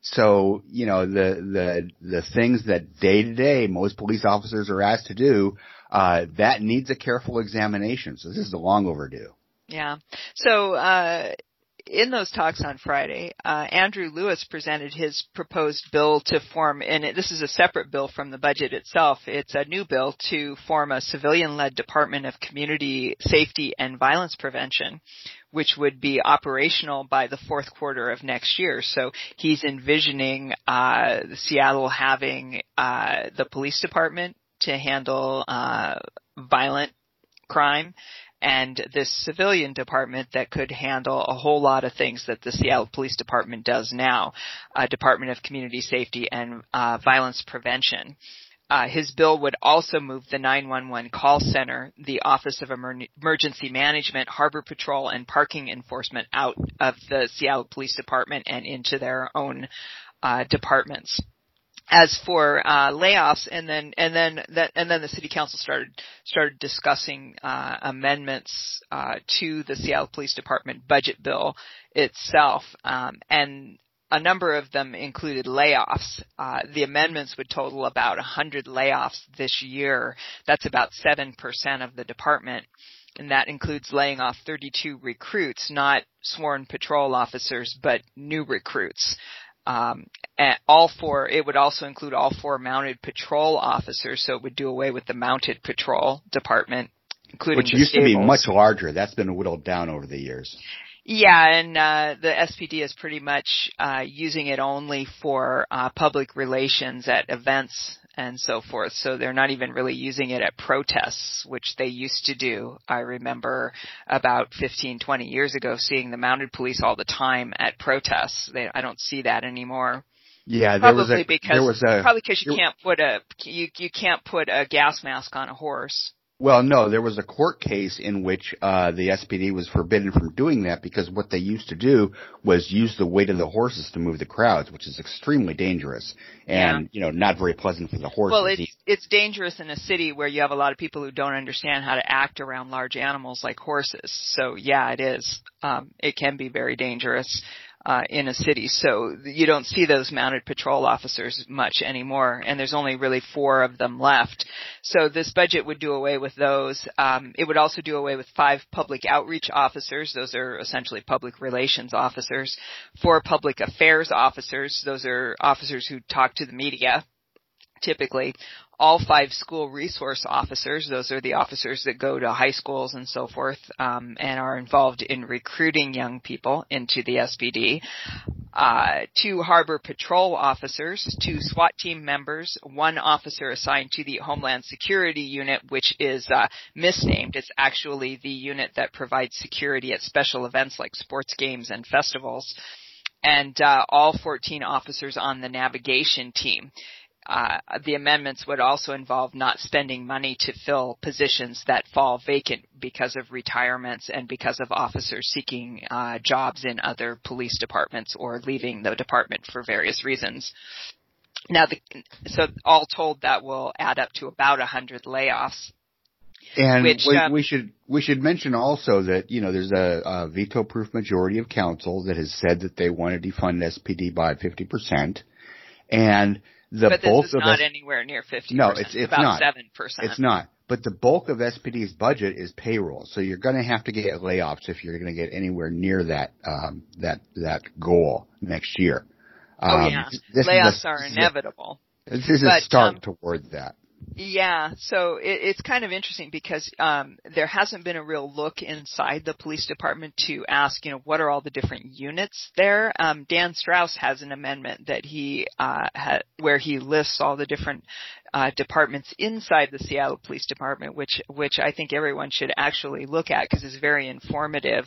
[SPEAKER 3] so, you know, the, the, the things that day to day most police officers are asked to do, Uh, that needs a careful examination. So this is long overdue.
[SPEAKER 2] Yeah. So, uh, in those talks on Friday, uh, Andrew Lewis presented his proposed bill to form, and it, this is a separate bill from the budget itself. It's a new bill to form a civilian-led Department of Community Safety and Violence Prevention, which would be operational by the fourth quarter of next year. So he's envisioning, uh, Seattle having, uh, the police department to handle uh violent crime, and this civilian department that could handle a whole lot of things that the Seattle Police Department does now, uh, Department of Community Safety and uh Violence Prevention. Uh, his bill would also move the nine one one call center, the Office of Emer- Emergency Management, Harbor Patrol, and Parking Enforcement out of the Seattle Police Department and into their own uh, departments. As for uh, layoffs, and then and then that and then the City Council started started discussing uh, amendments uh, to the Seattle Police Department budget bill itself, um, and a number of them included layoffs. Uh, the amendments would total about one hundred layoffs this year. That's about seven percent of the department. And that includes laying off thirty-two recruits, not sworn patrol officers, but new recruits. Um, and all four, it would also include all four mounted patrol officers, so it would do away with the mounted patrol department, including
[SPEAKER 3] Which
[SPEAKER 2] the
[SPEAKER 3] used
[SPEAKER 2] stables.
[SPEAKER 3] to be much larger. That's been whittled down over the years.
[SPEAKER 2] Yeah, and uh the S P D is pretty much uh using it only for uh public relations at events and so forth. So they're not even really using it at protests, which they used to do. I remember about fifteen, twenty years ago seeing the mounted police all the time at protests. They, I don't see that anymore.
[SPEAKER 3] Yeah, there
[SPEAKER 2] probably
[SPEAKER 3] was a
[SPEAKER 2] because
[SPEAKER 3] there was a
[SPEAKER 2] probably because you
[SPEAKER 3] there,
[SPEAKER 2] can't put a you you can't put a gas mask on a horse.
[SPEAKER 3] Well, no, there was a court case in which uh the S P D was forbidden from doing that because what they used to do was use the weight of the horses to move the crowds, which is extremely dangerous and, yeah. you know, not very pleasant for the horses.
[SPEAKER 2] Well, it's, it's dangerous in a city where you have a lot of people who don't understand how to act around large animals like horses. So, yeah, it is. Um, it can be very dangerous. Uh, in a city. So you don't see those mounted patrol officers much anymore, and there's only really four of them left. So this budget would do away with those. Um, it would also do away with five public outreach officers. Those are essentially public relations officers. Four public affairs officers. Those are officers who talk to the media, typically. All five school resource officers, those are the officers that go to high schools and so forth, um, and are involved in recruiting young people into the S P D. Uh, two harbor patrol officers, two SWAT team members, one officer assigned to the Homeland Security Unit, which is uh, misnamed. It's actually the unit that provides security at special events like sports games and festivals, and uh, all fourteen officers on the navigation team. Uh, the amendments would also involve not spending money to fill positions that fall vacant because of retirements and because of officers seeking uh, jobs in other police departments or leaving the department for various reasons. Now, the, so all told, that will add up to about one hundred layoffs.
[SPEAKER 3] And
[SPEAKER 2] which,
[SPEAKER 3] we,
[SPEAKER 2] um,
[SPEAKER 3] we should we should mention also that, you know, there's a, a veto-proof majority of council that has said that they want to defund S P D by fifty percent, and The
[SPEAKER 2] but
[SPEAKER 3] bulk
[SPEAKER 2] this is
[SPEAKER 3] of
[SPEAKER 2] not
[SPEAKER 3] S-
[SPEAKER 2] anywhere near fifty percent.
[SPEAKER 3] No, it's, it's
[SPEAKER 2] about
[SPEAKER 3] not.
[SPEAKER 2] seven percent.
[SPEAKER 3] It's not. But the bulk of S P D's budget is payroll, so you're going to have to get layoffs if you're going to get anywhere near that um, that that goal next year. Um,
[SPEAKER 2] oh yeah,
[SPEAKER 3] this
[SPEAKER 2] layoffs
[SPEAKER 3] is a,
[SPEAKER 2] are inevitable.
[SPEAKER 3] This is
[SPEAKER 2] but,
[SPEAKER 3] a start
[SPEAKER 2] um,
[SPEAKER 3] toward that.
[SPEAKER 2] Yeah, so it, it's kind of interesting because um, there hasn't been a real look inside the police department to ask, you know, what are all the different units there. Um, Dan Strauss has an amendment that he uh, ha- where he lists all the different uh, departments inside the Seattle Police Department, which which I think everyone should actually look at because it's very informative.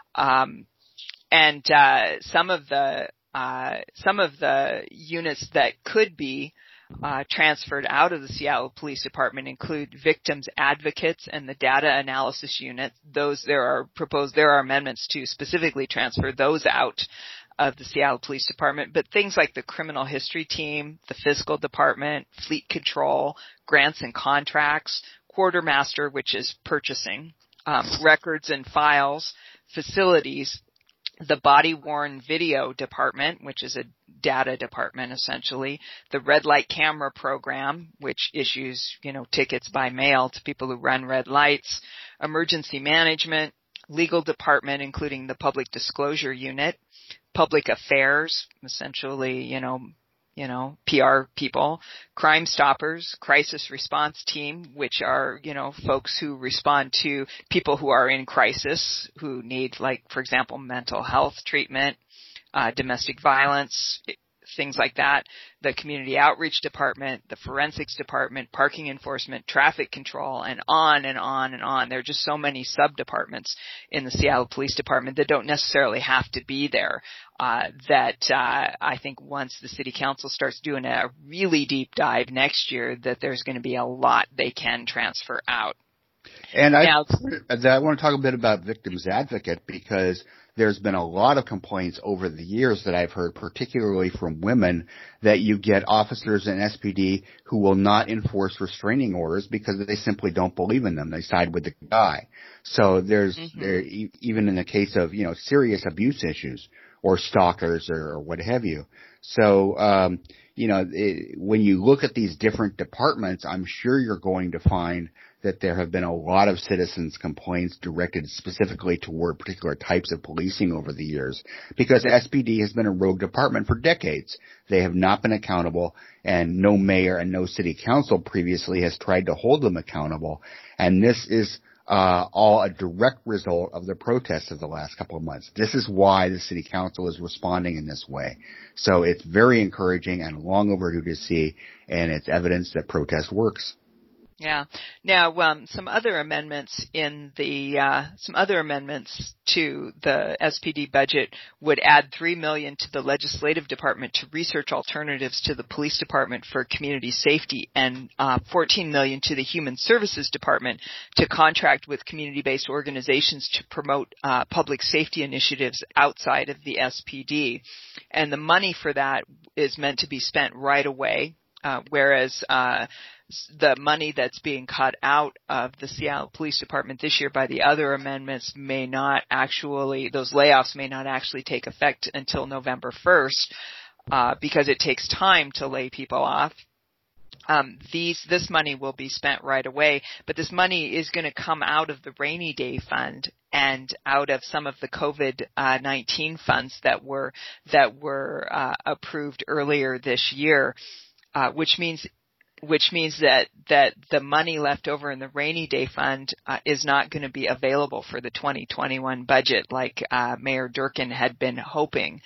[SPEAKER 2] Um, and uh, some of the uh, some of the units that could be Uh, transferred out of the Seattle Police Department include victims advocates and the data analysis unit. Those there are proposed there are amendments to specifically transfer those out of the Seattle Police Department. But things like the criminal history team, the fiscal department, fleet control, grants and contracts, quartermaster, which is purchasing, um, records and files, facilities, the body-worn video department, which is a data department essentially, the red light camera program, which issues, you know, tickets by mail to people who run red lights, emergency management, legal department, including the public disclosure unit, public affairs, essentially, you know, you know, P R people, Crime Stoppers, crisis response team, which are, you know, folks who respond to people who are in crisis, who need, like, for example, mental health treatment, uh, domestic violence, things like that, the community outreach department, the forensics department, parking enforcement, traffic control, and on and on and on. There are just so many sub-departments in the Seattle Police Department that don't necessarily have to be there. Uh, that uh, I think once the city council starts doing a really deep dive next year, that there's going to be a lot they can transfer out.
[SPEAKER 3] And I,
[SPEAKER 2] now,
[SPEAKER 3] I want to talk a bit about Victims Advocate, because there's been a lot of complaints over the years that I've heard, particularly from women, that you get officers in S P D who will not enforce restraining orders because they simply don't believe in them. They side with the guy. So there's, mm-hmm. there, even in the case of, you know, serious abuse issues or stalkers or, or what have you. So, um, you know, it, when you look at these different departments, I'm sure you're going to find that there have been a lot of citizens' complaints directed specifically toward particular types of policing over the years, because S P D has been a rogue department for decades. They have not been accountable, and no mayor and no city council previously has tried to hold them accountable. And this is uh all a direct result of the protests of the last couple of months. This is why the city council is responding in this way. So it's very encouraging and long overdue to see, and it's evidence that protest works.
[SPEAKER 2] Yeah. Now, um, some other amendments in the uh, some other amendments to the S P D budget would add three million dollars to the legislative department to research alternatives to the police department for community safety, and uh, fourteen million dollars to the human services department to contract with community-based organizations to promote uh, public safety initiatives outside of the S P D. And the money for that is meant to be spent right away, uh, whereas uh the money that's being cut out of the Seattle Police Department this year by the other amendments may not actually, those layoffs may not actually take effect until November first, uh, because it takes time to lay people off. Um, these, this money will be spent right away, but this money is going to come out of the rainy day fund and out of some of the COVID nineteen funds that were, that were, uh, approved earlier this year, uh, which means which means that, that the money left over in the rainy day fund uh, is not going to be available for the twenty twenty-one budget like uh, Mayor Durkin had been hoping.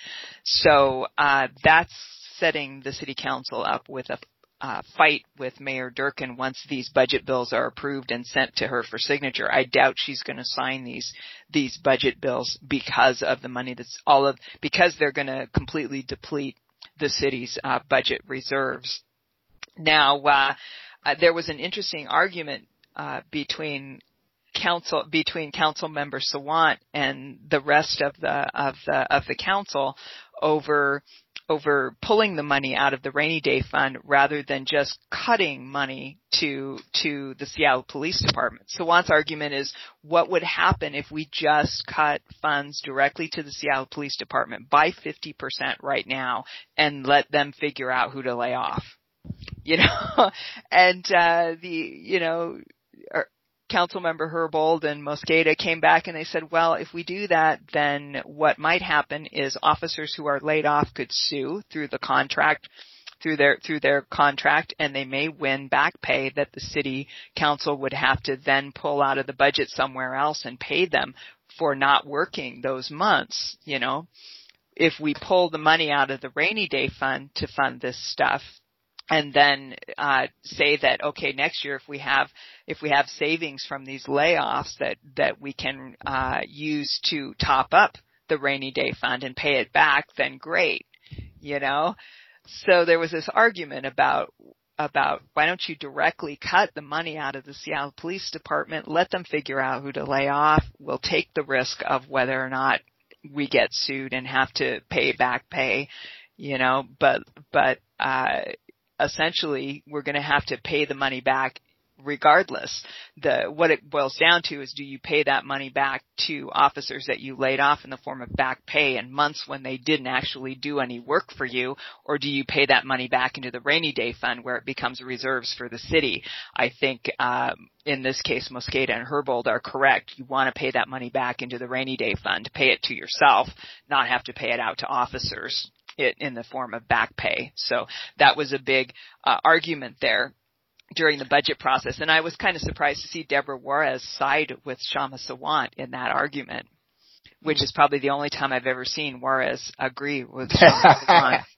[SPEAKER 2] So uh, that's setting the city council up with a uh, fight with Mayor Durkin once these budget bills are approved and sent to her for signature. I doubt she's going to sign these these budget bills because of the money that's all of because they're going to completely deplete the city's uh, budget reserves. Now, uh, uh, there was an interesting argument uh, between council between Council Member Sawant and the rest of the of the of the council over over pulling the money out of the rainy day fund rather than just cutting money to to the Seattle Police Department. Sawant's argument is, what would happen if we just cut funds directly to the Seattle Police Department by fifty percent right now and let them figure out who to lay off? You know, and, uh, the, you know, Councilmember Herbold and Mosqueda came back and they said, well, if we do that, then what might happen is officers who are laid off could sue through the contract, through their, through their contract, and they may win back pay that the city council would have to then pull out of the budget somewhere else and pay them for not working those months, you know. If we pull the money out of the rainy day fund to fund this stuff, and then uh say that, okay, next year if we have if we have savings from these layoffs that that we can uh use to top up the rainy day fund and pay it back, then great, you know. So there was this argument about about why don't you directly cut the money out of the Seattle Police Department, let them figure out who to lay off, we'll take the risk of whether or not we get sued and have to pay back pay, you know, but but uh essentially we're going to have to pay the money back regardless. The what it boils down to is, do you pay that money back to officers that you laid off in the form of back pay in months when they didn't actually do any work for you, or do you pay that money back into the rainy day fund where it becomes reserves for the city? I think um, in this case Mosqueda and Herbold are correct. You want to pay that money back into the rainy day fund, pay it to yourself, not have to pay it out to officers it in the form of back pay. So that was a big uh, argument there during the budget process. And I was kind of surprised to see Deborah Juarez side with Kshama Sawant in that argument, which is probably the only time I've ever seen Juarez agree with Kshama Sawant.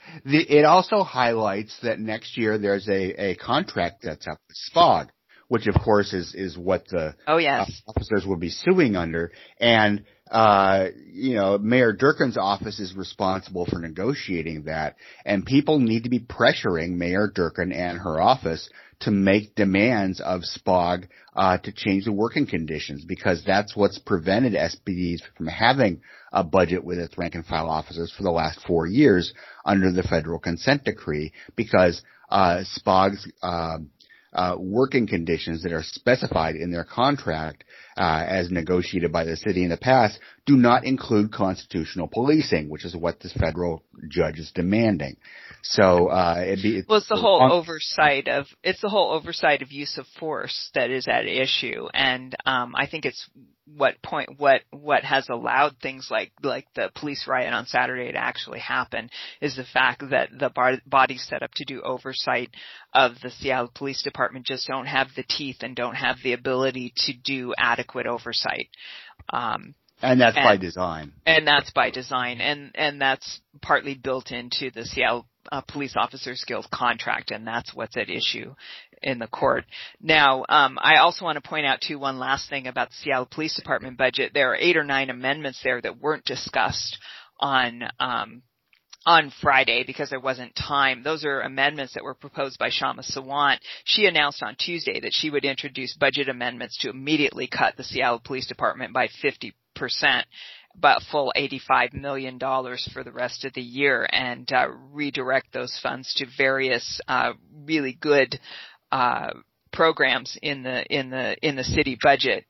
[SPEAKER 3] The, it also highlights that next year there's a, a contract that's up with SPOG, which of course is, is what the
[SPEAKER 2] oh, yes.
[SPEAKER 3] uh, officers will be suing under. And, uh, you know, Mayor Durkan's office is responsible for negotiating that. And people need to be pressuring Mayor Durkan and her office to make demands of SPOG, uh, to change the working conditions, because that's what's prevented S P Ds from having a budget with its rank and file officers for the last four years under the federal consent decree, because, uh, SPOG's, uh, Uh, working conditions that are specified in their contract, uh, as negotiated by the city in the past, do not include constitutional policing, which is what this federal judge is demanding. So, uh, it'd be, it's,
[SPEAKER 2] well, it's the whole on- oversight of, it's the whole oversight of use of force that is at issue. And, um, I think it's what point, what, what has allowed things like, like the police riot on Saturday to actually happen is the fact that the bar- bodies set up to do oversight of the Seattle Police Department just don't have the teeth and don't have the ability to do adequate oversight. Um,
[SPEAKER 3] And that's
[SPEAKER 2] and,
[SPEAKER 3] by design.
[SPEAKER 2] And that's by design. And, and that's partly built into the Seattle uh, Police Officers Guild contract, and that's what's at issue in the court. Now, um, I also want to point out, too, one last thing about the Seattle Police Department budget. There are eight or nine amendments there that weren't discussed on um on Friday because there wasn't time. Those are amendments that were proposed by Shama Sawant. She announced on Tuesday that she would introduce budget amendments to immediately cut the Seattle Police Department by fifty percent, but full eighty-five million dollars for the rest of the year, and uh, redirect those funds to various uh, really good uh, programs in the in the in the city budget.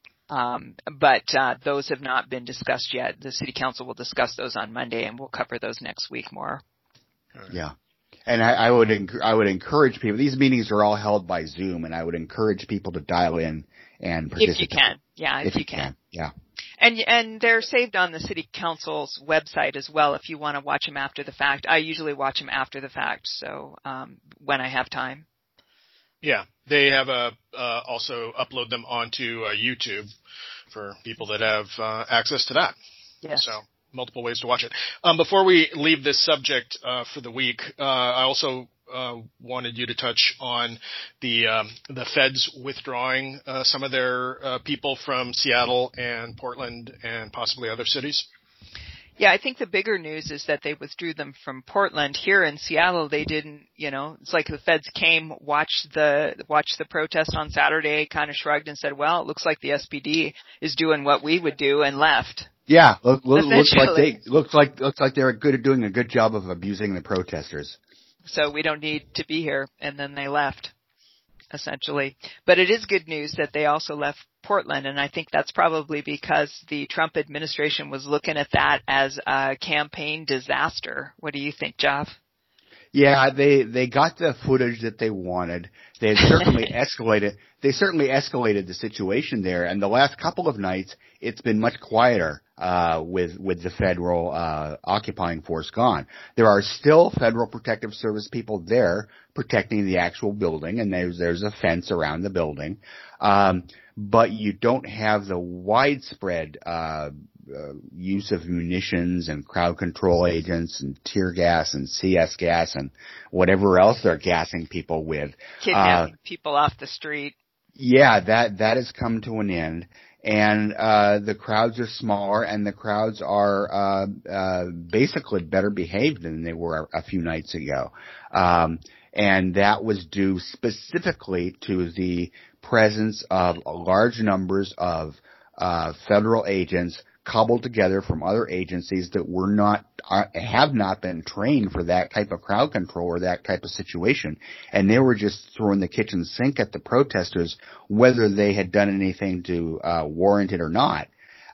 [SPEAKER 2] Um, but uh, those have not been discussed yet. The city council will discuss those on Monday, and we'll cover those next week more.
[SPEAKER 3] Yeah. And I, I would enc- I would encourage people. These meetings are all held by Zoom, and I would encourage people to dial in and participate.
[SPEAKER 2] If you can, yeah, if,
[SPEAKER 3] if
[SPEAKER 2] you,
[SPEAKER 3] you
[SPEAKER 2] can.
[SPEAKER 3] can, yeah.
[SPEAKER 2] And and they're saved on the city council's website as well. If you want to watch them after the fact, I usually watch them after the fact. So um, when I have time.
[SPEAKER 1] Yeah, they have a uh, also upload them onto uh, YouTube for people that have uh, access to that.
[SPEAKER 2] Yes.
[SPEAKER 1] So multiple ways to watch it. Um, before we leave this subject uh, for the week, uh, I also uh, wanted you to touch on the um, the feds withdrawing uh, some of their uh, people from Seattle and Portland and possibly other cities.
[SPEAKER 2] Yeah, I think the bigger news is that they withdrew them from Portland. Here in Seattle, they didn't, you know, it's like the feds came, watched the, watched the protest on Saturday, kind of shrugged and said, well, it looks like the S P D is doing what we would do, and left.
[SPEAKER 3] Yeah, look, look, looks like they, looks like, looks like they're good at doing a good job of abusing the protesters.
[SPEAKER 2] So we don't need to be here, and then they left, essentially. But it is good news that they also left Portland, and I think that's probably because the Trump administration was looking at that as a campaign disaster. What do you think, Jeff?
[SPEAKER 3] Yeah, they they got the footage that they wanted. They had certainly escalated. They certainly escalated the situation there. And the last couple of nights, it's been much quieter uh, with with the federal uh, occupying force gone. There are still Federal Protective Service people there protecting the actual building, and there's there's a fence around the building. Um, but you don't have the widespread uh, uh, use of munitions and crowd control agents and tear gas and C S gas and whatever else they're gassing people with.
[SPEAKER 2] Kidnapping
[SPEAKER 3] uh,
[SPEAKER 2] people off the street.
[SPEAKER 3] Yeah, that that has come to an end. And uh the crowds are smaller, and the crowds are uh uh basically better behaved than they were a, a few nights ago. Um and that was due specifically to the presence of large numbers of uh federal agents cobbled together from other agencies that were not uh, have not been trained for that type of crowd control or that type of situation, and they were just throwing the kitchen sink at the protesters, whether they had done anything to uh warrant it or not.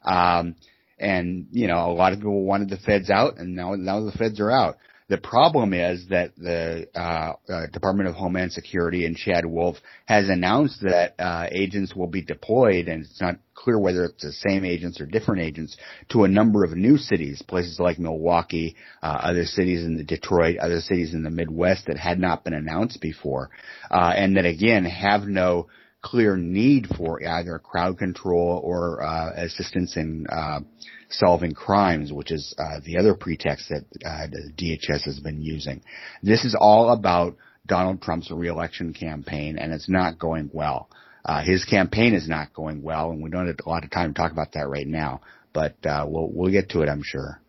[SPEAKER 3] Um and you know, a lot of people wanted the feds out, and now now the feds are out. The problem is that the uh, uh, Department of Homeland Security and Chad Wolf has announced that uh, agents will be deployed, and it's not clear whether it's the same agents or different agents, to a number of new cities, places like Milwaukee, uh, other cities in the Detroit, other cities in the Midwest that had not been announced before, uh, and that again have no clear need for either crowd control or uh, assistance in uh, solving crimes, which is uh, the other pretext that uh, the D H S has been using. This is all about Donald Trump's reelection campaign, and it's not going well. Uh, his campaign is not going well, and we don't have a lot of time to talk about that right now, but uh, we'll we'll get to it, I'm sure.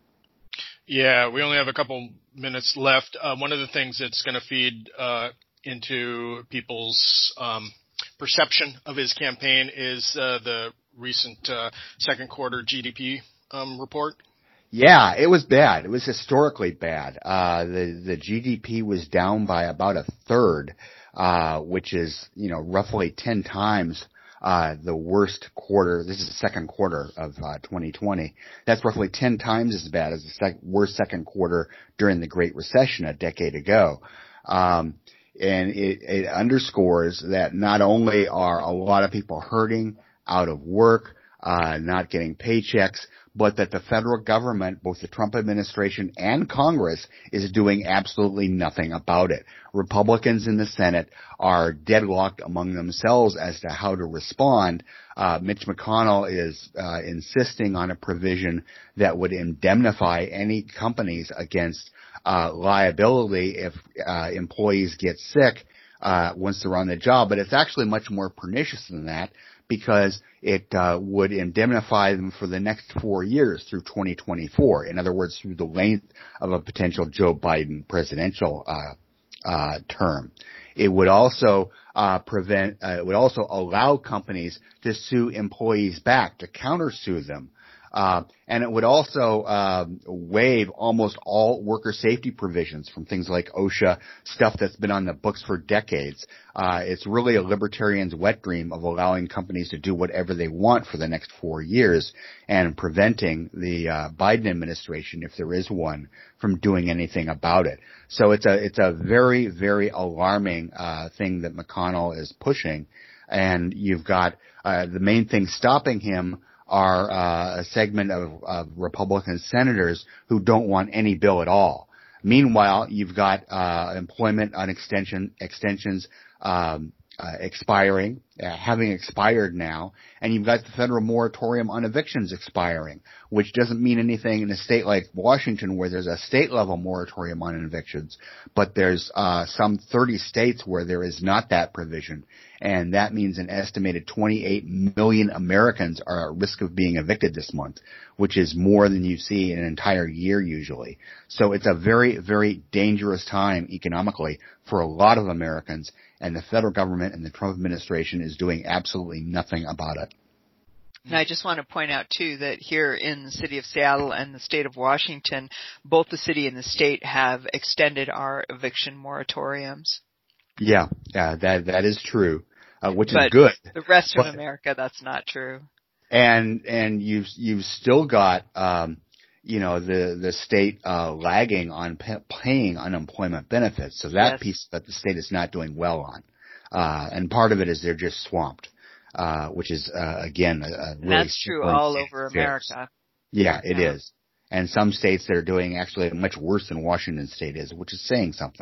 [SPEAKER 1] Yeah, we only have a couple minutes left. Uh, one of the things that's going to feed uh, into people's um, perception of his campaign is uh, the recent uh, second quarter G D P um, report.
[SPEAKER 3] Yeah, it was bad. It was historically bad. Uh, the the G D P was down by about a third, uh, which is you know roughly ten times uh the worst quarter. This is the second quarter of uh, twenty twenty. That's roughly ten times as bad as the sec- worst second quarter during the Great Recession a decade ago. Um, and it, it underscores that not only are a lot of people hurting, out of work, uh, not getting paychecks, but that the federal government, both the Trump administration and Congress, is doing absolutely nothing about it. Republicans in the Senate are deadlocked among themselves as to how to respond. Uh, Mitch McConnell is uh, insisting on a provision that would indemnify any companies against uh, liability if uh, employees get sick uh, once they're on the job. But it's actually much more pernicious than that, because it uh, would indemnify them for the next four years through twenty twenty-four. In other words, through the length of a potential Joe Biden presidential uh, uh, term. It would also uh, prevent. Uh, it would also allow companies to sue employees back, to countersue them. Uh, and it would also uh, waive almost all worker safety provisions from things like OSHA, stuff that's been on the books for decades. Uh, it's really a libertarian's wet dream of allowing companies to do whatever they want for the next four years and preventing the uh, Biden administration, if there is one, from doing anything about it. So it's a it's a very, very alarming uh, thing that McConnell is pushing. And you've got uh, the main thing stopping him are uh, a segment of, of Republican senators who don't want any bill at all. Meanwhile, you've got uh, employment on extension extensions um, uh, expiring, uh, having expired now, and you've got the federal moratorium on evictions expiring, which doesn't mean anything in a state like Washington where there's a state-level moratorium on evictions, but there's uh, some thirty states where there is not that provision. And that means an estimated twenty-eight million Americans are at risk of being evicted this month, which is more than you see in an entire year usually. So it's a very, very dangerous time economically for a lot of Americans, and the federal government and the Trump administration is doing absolutely nothing about it.
[SPEAKER 2] And I just want to point out, too, that here in the city of Seattle and the state of Washington, both the city and the state have extended our eviction moratoriums.
[SPEAKER 3] Yeah, yeah, that that is true, uh, which
[SPEAKER 2] but
[SPEAKER 3] is good.
[SPEAKER 2] The rest
[SPEAKER 3] but,
[SPEAKER 2] of America, that's not true.
[SPEAKER 3] And and you've you've still got um, you know the the state uh, lagging on pay, paying unemployment benefits. So that
[SPEAKER 2] yes.
[SPEAKER 3] piece that the state is not doing well on, uh, and part of it is they're just swamped, uh, which is uh, again a, a really
[SPEAKER 2] that's true all over America.
[SPEAKER 3] Yeah, it
[SPEAKER 2] yeah.
[SPEAKER 3] is. And some states that are doing actually much worse than Washington State is, which is saying something.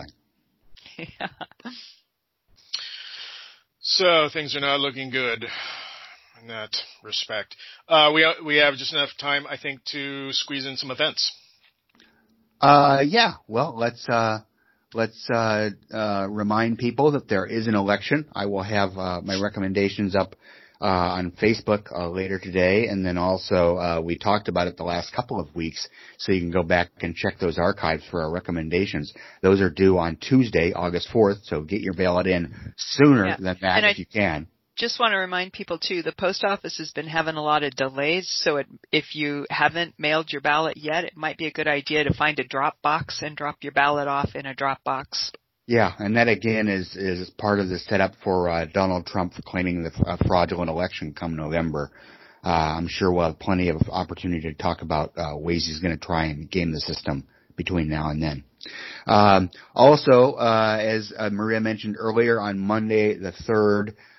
[SPEAKER 2] Yeah.
[SPEAKER 1] So things are not looking good in that respect. Uh, we we have just enough time, I think, to squeeze in some events.
[SPEAKER 3] Uh, yeah. Well, let's uh, let's uh, uh, remind people that there is an election. I will have uh, my recommendations up uh, on Facebook uh, later today, and then also uh, we talked about it the last couple of weeks, so you can go back and check those archives for our recommendations. Those are due on Tuesday, August fourth, so get your ballot in sooner yeah. than that
[SPEAKER 2] and
[SPEAKER 3] if
[SPEAKER 2] I
[SPEAKER 3] you can.
[SPEAKER 2] Just want to remind people, too, the post office has been having a lot of delays, so it, if you haven't mailed your ballot yet, it might be a good idea to find a drop box and drop your ballot off in a drop box.
[SPEAKER 3] Yeah, and that again is is part of the setup for uh, Donald Trump claiming the uh, fraudulent election come November. Uh, I'm sure we'll have plenty of opportunity to talk about uh, ways he's going to try and game the system between now and then. Um, also, uh, as uh, Maria mentioned earlier, on Monday the third,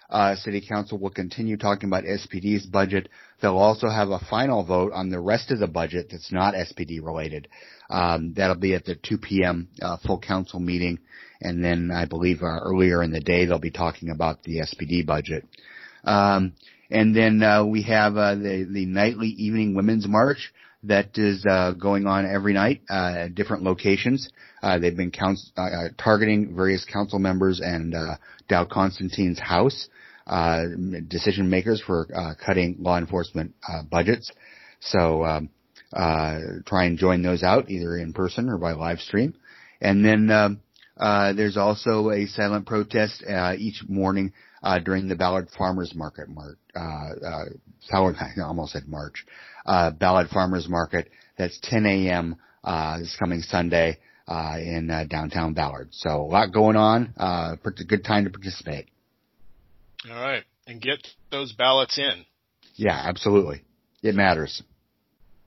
[SPEAKER 3] uh, City Council will continue talking about S P D's budget. They'll also have a final vote on the rest of the budget that's not S P D related. Um, that'll be at the two p.m. Uh, full council meeting. And then I believe uh, earlier in the day they'll be talking about the S P D budget. Um, and then uh, we have uh, the, the nightly evening women's march that is uh, going on every night uh, at different locations. Uh, they've been couns- uh, targeting various council members and uh, Dow Constantine's house, uh, decision makers for uh, cutting law enforcement uh, budgets. So um, uh, try and join those out either in person or by live stream. And then um, uh, there's also a silent protest uh, each morning uh, during the Ballard Farmers Market. Mar- uh, uh, Ballard, I almost said March. Uh, Ballard Farmers Market. That's ten a.m. Uh, this coming Sunday uh, in uh, downtown Ballard. So a lot going on. Uh, a good time to participate.
[SPEAKER 1] All right, and get those ballots in.
[SPEAKER 3] Yeah, absolutely. It matters.